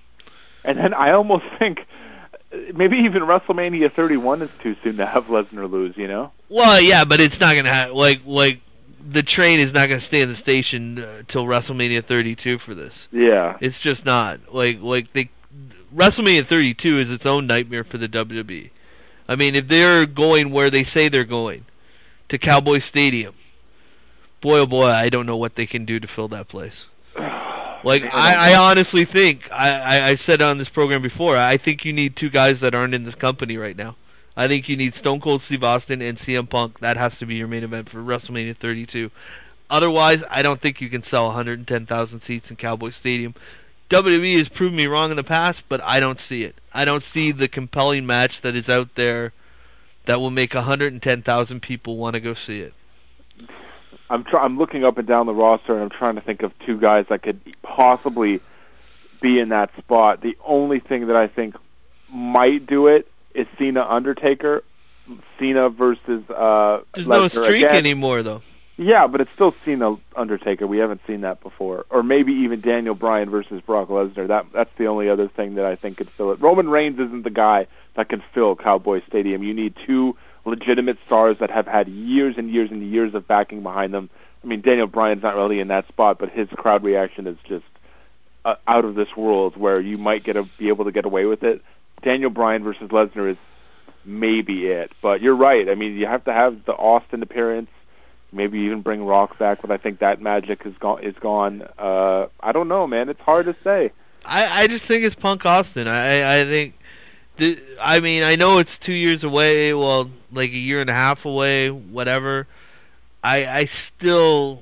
And then I almost think maybe even WrestleMania thirty-one is too soon to have Lesnar lose, you know? Well, yeah, but it's not going to have, like, like, the train is not going to stay in the station uh, till WrestleMania thirty-two for this. Yeah. It's just not. Like, like they, WrestleMania thirty-two is its own nightmare for the W W E. I mean, if they're going where they say they're going, to Cowboy Stadium, boy, oh boy, I don't know what they can do to fill that place. Like, I, I honestly think, I, I, I said on this program before, I think you need two guys that aren't in this company right now. I think you need Stone Cold Steve Austin and C M Punk. That has to be your main event for WrestleMania thirty-two. Otherwise, I don't think you can sell one hundred ten thousand seats in Cowboy Stadium. W W E has proven me wrong in the past, but I don't see it. I don't see the compelling match that is out there that will make one hundred ten thousand people want to go see it. I'm try- I'm looking up and down the roster, and I'm trying to think of two guys that could possibly be in that spot. The only thing that I think might do it is Cena Undertaker. Cena versus uh, There's Lesnar no streak again. anymore, though. Yeah, but it's still Cena Undertaker. We haven't seen that before. Or maybe even Daniel Bryan versus Brock Lesnar. That that's the only other thing that I think could fill it. Roman Reigns isn't the guy that can fill Cowboy Stadium. You need two legitimate stars that have had years and years and years of backing behind them. I mean, Daniel Bryan's not really in that spot, but his crowd reaction is just uh, out of this world, where you might get a, be able to get away with it. Daniel Bryan versus Lesnar is maybe it, but you're right. I mean, you have to have the Austin appearance, maybe even bring Rock back, but I think that magic is gone. Is gone. Uh, I don't know, man. It's hard to say. I, I just think it's Punk Austin. I I think. The, I mean, I know it's two years away. Well, like a year and a half away, whatever. I I still.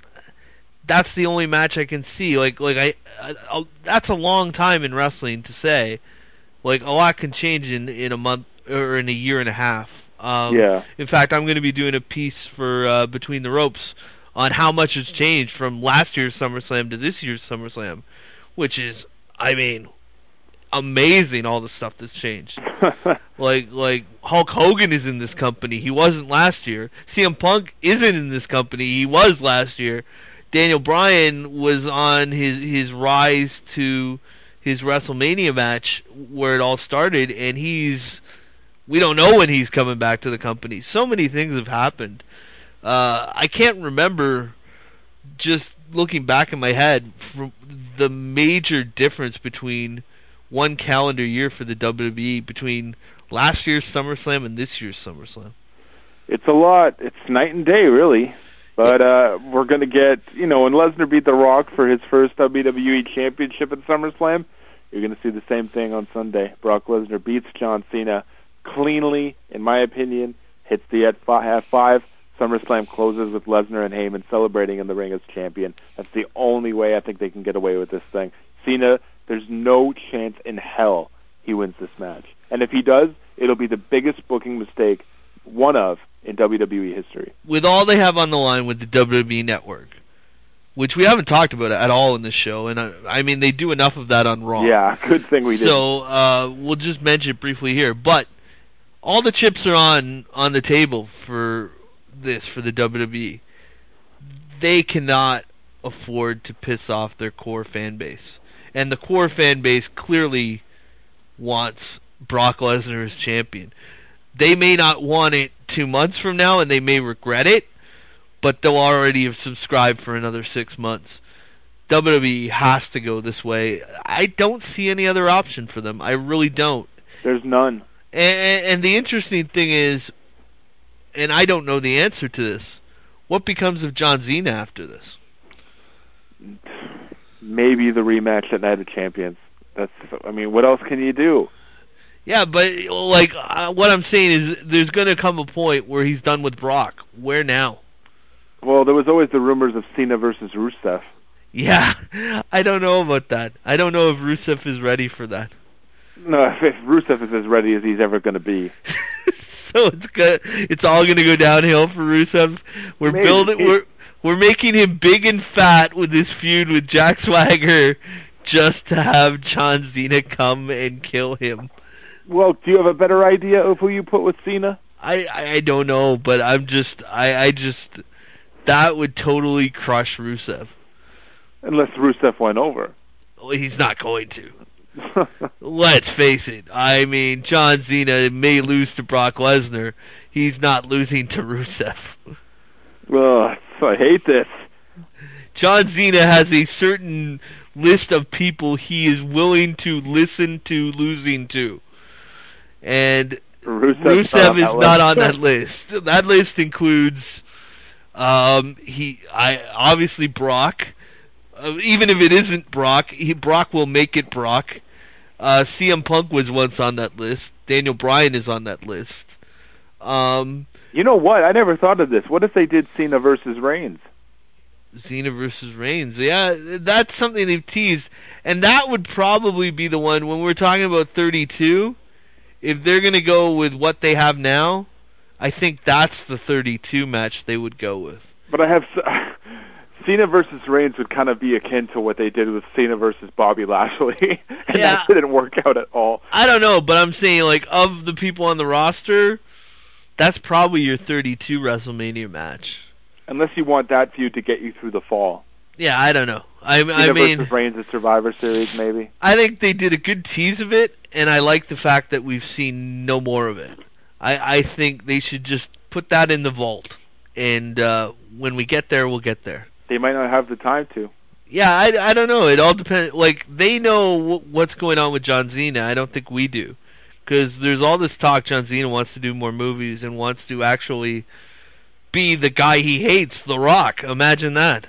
That's the only match I can see. Like like I, I, I that's a long time in wrestling to say. Like, a lot can change in, in a month or in a year and a half. Um, yeah. In fact, I'm going to be doing a piece for uh, Between the Ropes on how much has changed from last year's SummerSlam to this year's SummerSlam, which is, I mean, amazing, all the stuff that's changed. like, like Hulk Hogan is in this company. He wasn't last year. C M Punk isn't in this company. He was last year. Daniel Bryan was on his, his rise to his WrestleMania match where it all started, and he's we don't know when he's coming back to the company. So many things have happened. Uh, I can't remember, just looking back in my head, from the major difference between one calendar year for the W W E between last year's SummerSlam and this year's SummerSlam. It's a lot. It's night and day, really. But uh, we're going to get, you know, when Lesnar beat The Rock for his first W W E Championship at SummerSlam, you're going to see the same thing on Sunday. Brock Lesnar beats John Cena cleanly, in my opinion, hits the at half five. SummerSlam closes with Lesnar and Heyman celebrating in the ring as champion. That's the only way I think they can get away with this thing. Cena, there's no chance in hell he wins this match. And if he does, it'll be the biggest booking mistake, one of, in W W E history. With all they have on the line with the W W E Network, which we haven't talked about at all in this show, and I, I mean, they do enough of that on Raw. Yeah, good thing we did. So uh, we'll just mention it briefly here. But all the chips are on, on the table for this, for the W W E. They cannot afford to piss off their core fan base. And the core fan base clearly wants Brock Lesnar as champion. They may not want it two months from now, and they may regret it, but they'll already have subscribed for another six months. W W E has to go this way. I don't see any other option for them. I really don't. There's none. And, and the interesting thing is, and I don't know the answer to this, what becomes of John Cena after this? maybe the rematch at Night of Champions. That's, I mean, what else can you do? Yeah, but like uh, what I'm saying is, there's going to come a point where he's done with Brock. Where now? Well, there was always the rumors of Cena versus Rusev. Yeah, I don't know about that. I don't know if Rusev is ready for that. No, if Rusev is as ready as he's ever going to be. So it's good. It's all going to go downhill for Rusev. We're Maybe. building. We're we're making him big and fat with this feud with Jack Swagger, just to have John Cena come and kill him. Well, do you have a better idea of who you put with Cena? I, I, I don't know, but I'm just I, I just that would totally crush Rusev. Unless Rusev went over. Well, he's not going to. Let's face it. I mean, John Cena may lose to Brock Lesnar. He's not losing to Rusev. Oh, I hate this. John Cena has a certain list of people he is willing to listen to losing to. And Rusev's Rusev not is not on that list. That list includes um, he, I obviously Brock. Uh, even if it isn't Brock, he, Brock will make it Brock. Uh, C M Punk was once on that list. Daniel Bryan is on that list. Um, you know what? I never thought of this. What if they did Cena versus Reigns? Cena versus Reigns. Yeah, that's something they've teased. And that would probably be the one, when we're talking about thirty-two, if they're going to go with what they have now, I think that's the thirty-two match they would go with. But I have... Cena versus Reigns would kind of be akin to what they did with Cena versus Bobby Lashley, and yeah. that didn't work out at all. I don't know, but I'm saying, like, of the people on the roster, that's probably your thirty-two WrestleMania match. Unless you want that feud to get you through the fall. Yeah, I don't know. I, Cena I mean, versus Reigns' Survivor Series, maybe. I think they did a good tease of it, and I like the fact that we've seen no more of it. I, I think they should just put that in the vault, and uh, when we get there, we'll get there. They might not have the time to. Yeah, I, I don't know. It all depends. Like, they know w- what's going on with John Cena. I don't think we do. Because there's all this talk John Cena wants to do more movies and wants to actually be the guy he hates, The Rock. Imagine that.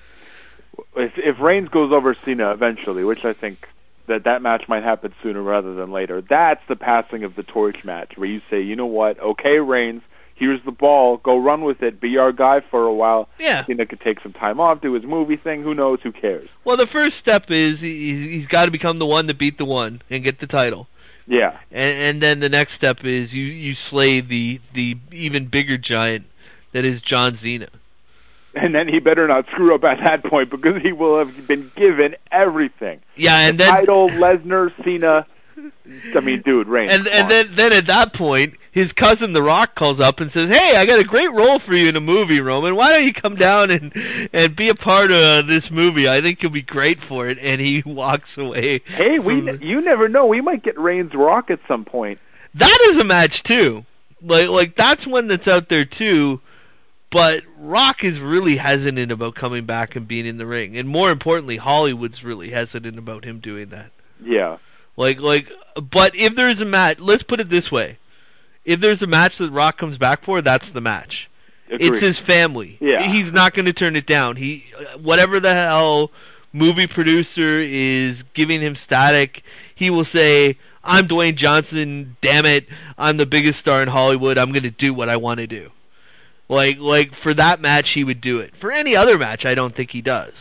If, if Reigns goes over Cena eventually, which I think that that match might happen sooner rather than later, that's the passing of the torch match, where you say, you know what, okay, Reigns, here's the ball, go run with it, be our guy for a while. Yeah. Cena could take some time off, do his movie thing, who knows, who cares? Well, the first step is he, he's got to become the one to beat the one and get the title. Yeah. And, and then the next step is you, you slay the, the even bigger giant that is John Cena. And then he better not screw up at that point, because he will have been given everything. Yeah, and the then... title, Lesnar, Cena... I mean, dude, Reigns. And and then, then at that point, his cousin The Rock calls up and says, "Hey, I got a great role for you in a movie, Roman. Why don't you come down and and be a part of uh, this movie? I think you'll be great for it." And he walks away. Hey, we from... you never know. We might get Reigns Rock at some point. That is a match too. Like like that's one that's out there too. But Rock is really hesitant about coming back and being in the ring, and more importantly, Hollywood's really hesitant about him doing that. Yeah. Like, like, but if there's a match, let's put it this way. If there's a match that Rock comes back for, that's the match. Agreed. It's his family. Yeah. He's not going to turn it down. He, whatever the hell movie producer is giving him static, he will say, "I'm Dwayne Johnson, damn it. I'm the biggest star in Hollywood. I'm going to do what I want to do." Like, like, for that match, he would do it. For any other match, I don't think he does.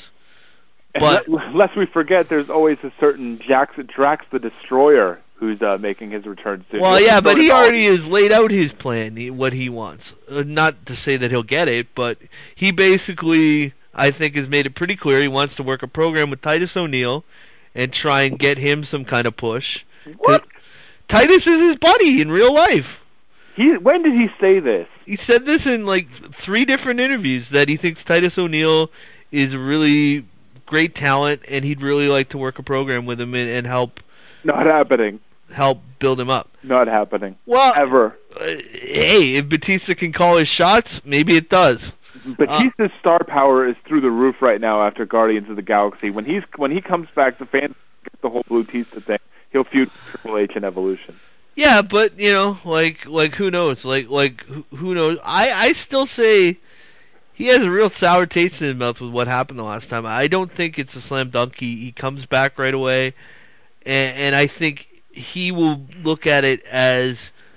But and lest we forget, there's always a certain Jax, Drax the Destroyer who's uh, making his return soon. Well, yeah, but he already has laid out his plan, what he wants. Uh, not to say that he'll get it, but he basically, I think, has made it pretty clear he wants to work a program with Titus O'Neil and try and get him some kind of push. What? Titus is his buddy in real life. He, when did he say this? He said this in like three different interviews, that he thinks Titus O'Neil is a really great talent and he'd really like to work a program with him and, and help. Not happening. Help build him up. Not happening. Well, ever. Uh, hey, if Batista can call his shots, maybe it does. Batista's uh, star power is through the roof right now after Guardians of the Galaxy. When he's when he comes back, the fans get the whole Batista thing. He'll feud with Triple H in Evolution. Yeah, but you know, like like who knows? Like like who, who knows? I I still say he has a real sour taste in his mouth with what happened the last time. I don't think it's a slam dunk. He, he comes back right away, and, and I think he will look at it as,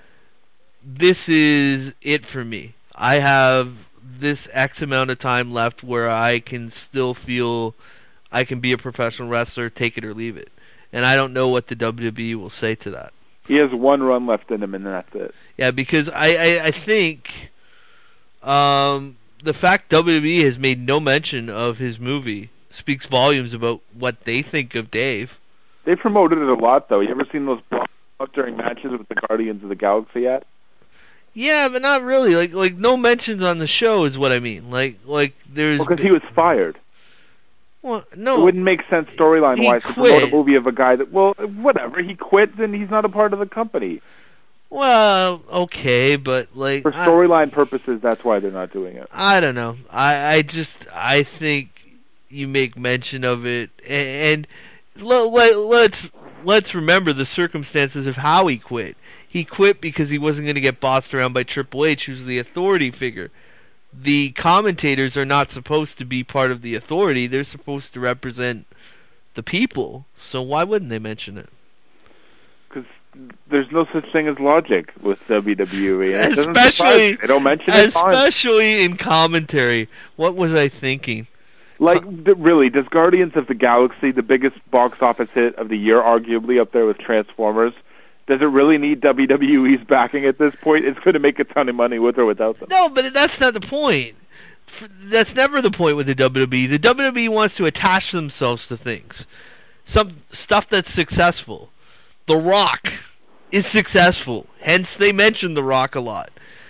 this is it for me. I have this X amount of time left where I can still feel I can be a professional wrestler, take it or leave it. And I don't know what the W W E will say to that. He has one run left in him, and that's it. Yeah, because I, I, I think um, the fact W W E has made no mention of his movie speaks volumes about what they think of Dave. They promoted it a lot, though. You ever seen those blogs during matches with the Guardians of the Galaxy yet? Yeah, but not really. Like, like no mentions on the show is what I mean. Like, like there's because well, he was fired. Well, no, it wouldn't make sense storyline-wise to promote a movie of a guy that, well, whatever, he quit, then he's not a part of the company. Well, okay, but like for storyline purposes, that's why they're not doing it. I don't know. I, I just I think you make mention of it, and, and let, let, let's let's remember the circumstances of how he quit. He quit because he wasn't going to get bossed around by Triple H, who's the authority figure. The commentators are not supposed to be part of the authority. They're supposed to represent the people. So why wouldn't they mention it? Because there's no such thing as logic with W W E. Especially, they don't mention it. Especially in commentary. What was I thinking? Like, really, does Guardians of the Galaxy, the biggest box office hit of the year, arguably up there with Transformers, does it really need W W E's backing at this point? It's going to make a ton of money with or without them. No, but that's not the point. That's never the point with the W W E. The W W E wants to attach themselves to things. Some stuff that's successful. The Rock is successful. Hence, they mention The Rock a lot.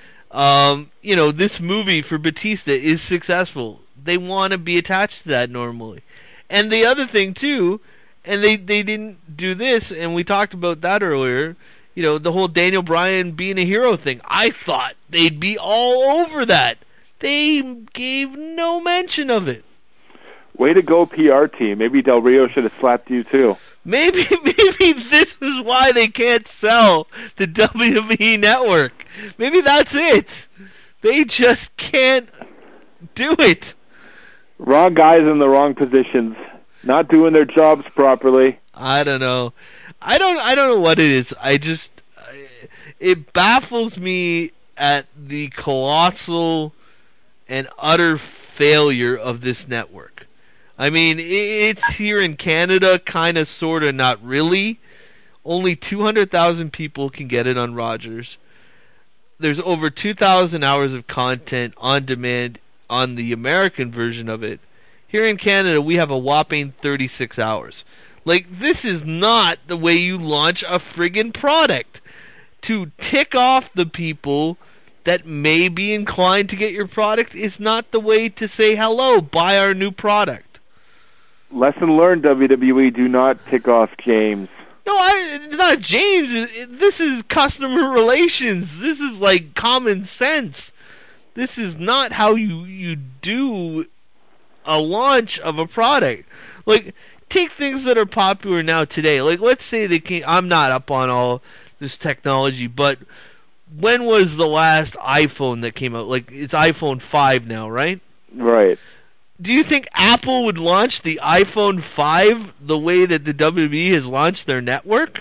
Um, you know, this movie for Batista is successful. They want to be attached to that normally. And the other thing, too, and they, they didn't do this, and we talked about that earlier, you know, the whole Daniel Bryan being a hero thing. I thought they'd be all over that. They gave no mention of it. Way to go, P R team. Maybe Del Rio should have slapped you, too. Maybe maybe this is why they can't sell the W W E Network. Maybe that's it. They just can't do it. Wrong guys in the wrong positions. Not doing their jobs properly. I don't know. I don't. I don't know what it is. I just. It baffles me at the colossal and utter failure of this network. I mean, it's here in Canada, kind of, sort of, not really. Only two hundred thousand people can get it on Rogers. There's over two thousand hours of content on demand on the American version of it. Here in Canada, we have a whopping thirty-six hours. Like, this is not the way you launch a friggin' product. To tick off the people that may be inclined to get your product is not the way to say, hello, buy our new product. Lesson learned, W W E, do not tick off James. No, I, it's not James. This is customer relations. This is like common sense. This is not how you, you do a launch of a product. Like, take things that are popular now today. Like, let's say they came, I'm not up on all this technology, but when was the last iPhone that came out? Like, it's iPhone five now, right? Right. Do you think Apple would launch the iPhone five the way that the W W E has launched their network?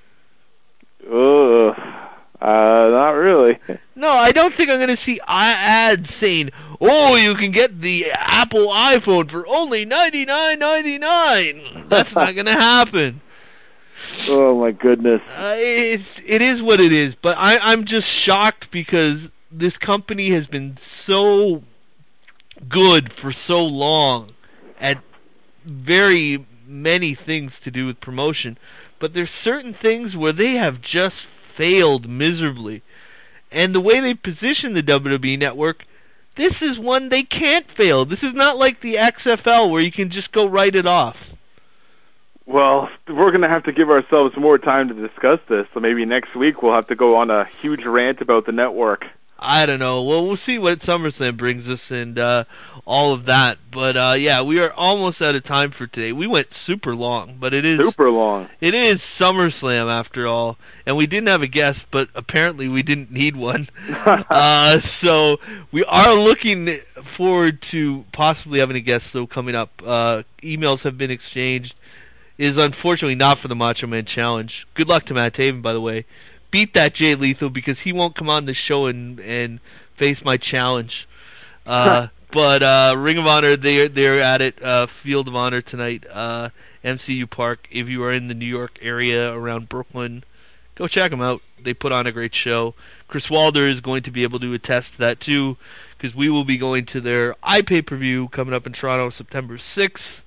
Ugh. Uh, not really. No, I don't think I'm going to see ads saying, oh, you can get the Apple iPhone for only ninety-nine ninety-nine. That's not going to happen. Oh, my goodness. Uh, it's, it is what it is, but I, I'm just shocked because this company has been so good for so long at very many things to do with promotion, but there's certain things where they have just failed miserably. And the way they position the W W E Network, this is one they can't fail. This is not like the X F L where you can just go write it off. Well, we're going to have to give ourselves more time to discuss this, so maybe next week we'll have to go on a huge rant about the network. I don't know. Well, we'll see what SummerSlam brings us and uh, all of that. But uh, yeah, we are almost out of time for today. We went super long, but it is super long. It is SummerSlam after all, and we didn't have a guest, but apparently we didn't need one. uh, so we are looking forward to possibly having a guest though coming up. Uh, emails have been exchanged. It is unfortunately not for the Macho Man Challenge. Good luck to Matt Taven, by the way. Beat that Jay Lethal because he won't come on the show and and face my challenge. Uh, but uh, Ring of Honor, they're they're at it. Uh, Field of Honor tonight, uh, M C U Park. If you are in the New York area around Brooklyn, go check them out. They put on a great show. Chris Wilder is going to be able to attest to that too, because we will be going to their iPay-per-view coming up in Toronto, September sixth.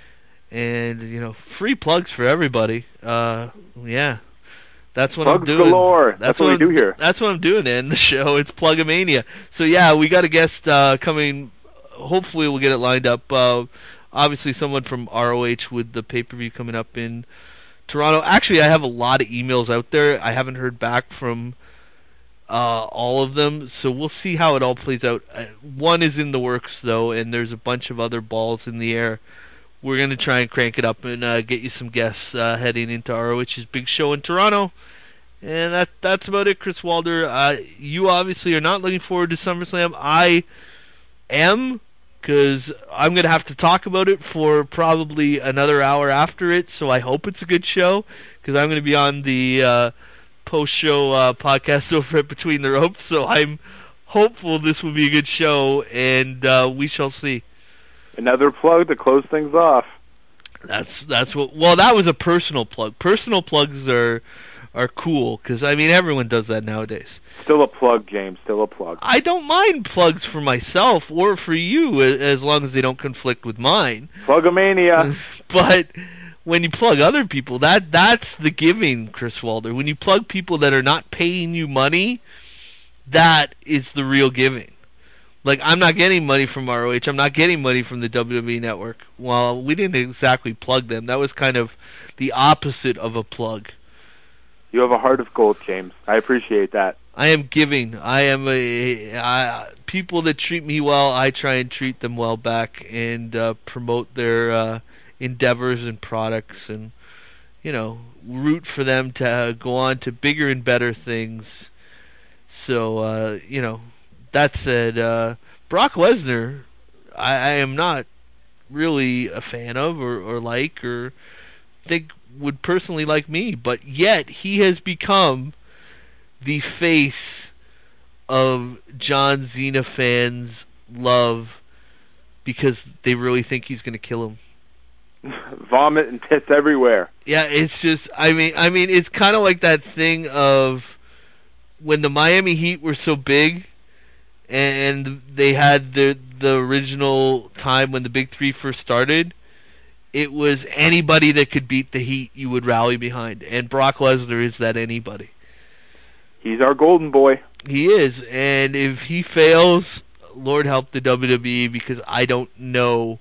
And you know, free plugs for everybody. Uh, yeah. That's what Plugs I'm doing. galore. That's, that's what, what we do here. That's what I'm doing in the show. It's Plugomania. So yeah, we got a guest uh, coming. Hopefully we'll get it lined up. Uh, obviously someone from R O H with the pay-per-view coming up in Toronto. Actually, I have a lot of emails out there. I haven't heard back from uh, all of them, so we'll see how it all plays out. Uh, one is in the works though, and there's a bunch of other balls in the air. We're going to try and crank it up and uh, get you some guests uh, heading into R O H's big show in Toronto. And that that's about it, Chris Wilder. Uh, you obviously are not looking forward to SummerSlam. I am, because I'm going to have to talk about it for probably another hour after it, so I hope it's a good show, because I'm going to be on the uh, post-show uh, podcast over at Between the Ropes, so I'm hopeful this will be a good show, and uh, we shall see. Another plug to close things off. That's that's what. Well, that was a personal plug. Personal plugs are are cool because I mean everyone does that nowadays. Still a plug, James. Still a plug. I don't mind plugs for myself or for you as long as they don't conflict with mine. Plugomania. But when you plug other people, that that's the giving, Chris Wilder. When you plug people that are not paying you money, that is the real giving. Like, I'm not getting money from R O H. I'm not getting money from the W W E Network. Well, we didn't exactly plug them. That was kind of the opposite of a plug. You have a heart of gold, James. I appreciate that. I am giving. I am a... I, people that treat me well, I try and treat them well back and uh, promote their uh, endeavors and products and, you know, root for them to uh, go on to bigger and better things. So, uh, you know... That said, uh, Brock Lesnar, I, I am not really a fan of or, or like or think would personally like me, but yet he has become the face of John Cena fans' love because they really think he's going to kill him. Vomit and piss everywhere. Yeah, it's just, I mean, I mean, it's kind of like that thing of when the Miami Heat were so big. And they had the the original time when the Big Three first started. It was anybody that could beat the Heat you would rally behind. And Brock Lesnar is that anybody. He's our golden boy. He is. And if he fails, Lord help the W W E because I don't know.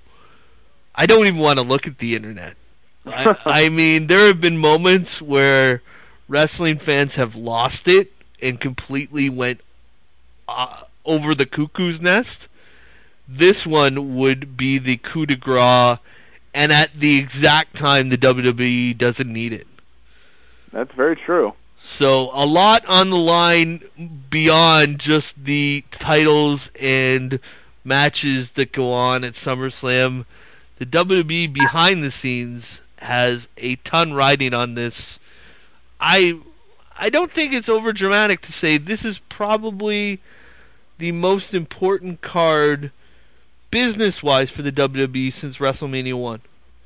I don't even want to look at the internet. I, I mean, there have been moments where wrestling fans have lost it and completely went... Uh, over the cuckoo's nest. This one would be the coup de grace, and at the exact time the W W E doesn't need it. That's very true. So a lot on the line beyond just the titles and matches that go on at SummerSlam. The W W E behind the scenes has a ton riding on this. I I don't think it's over dramatic to say this is probably the most important card business-wise for the W W E since WrestleMania one.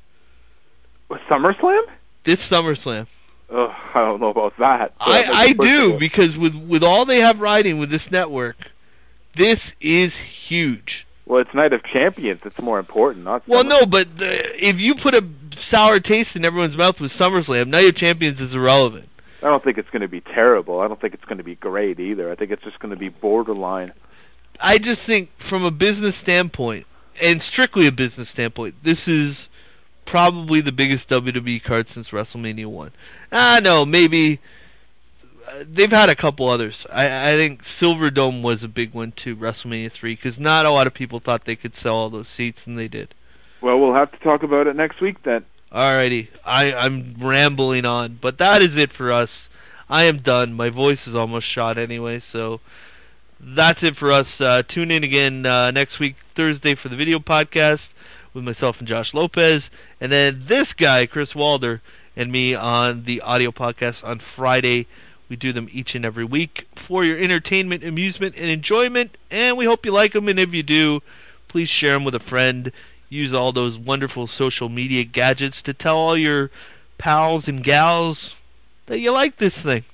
SummerSlam? This SummerSlam. Ugh, I don't know about that. I, I do, because with, with all they have riding with this network, this is huge. Well, it's Night of Champions. It's more important, not Well, no, but the, if you put a sour taste in everyone's mouth with SummerSlam, Night of Champions is irrelevant. I don't think it's going to be terrible. I don't think it's going to be great either. I think it's just going to be borderline. I just think from a business standpoint, and strictly a business standpoint, this is probably the biggest W W E card since WrestleMania one. Ah, no, maybe uh, they've had a couple others. I, I think Silverdome was a big one too, WrestleMania three, because not a lot of people thought they could sell all those seats, and they did. Well, we'll have to talk about it next week then. Alrighty, I, I'm rambling on, but that is it for us. I am done. My voice is almost shot anyway, so that's it for us. Uh, tune in again uh, next week, Thursday, for the video podcast with myself and Josh Lopez, and then this guy, Chris Walder, and me on the audio podcast on Friday. We do them each and every week for your entertainment, amusement, and enjoyment, and we hope you like them, and if you do, please share them with a friend. Use all those wonderful social media gadgets to tell all your pals and gals that you like this thing.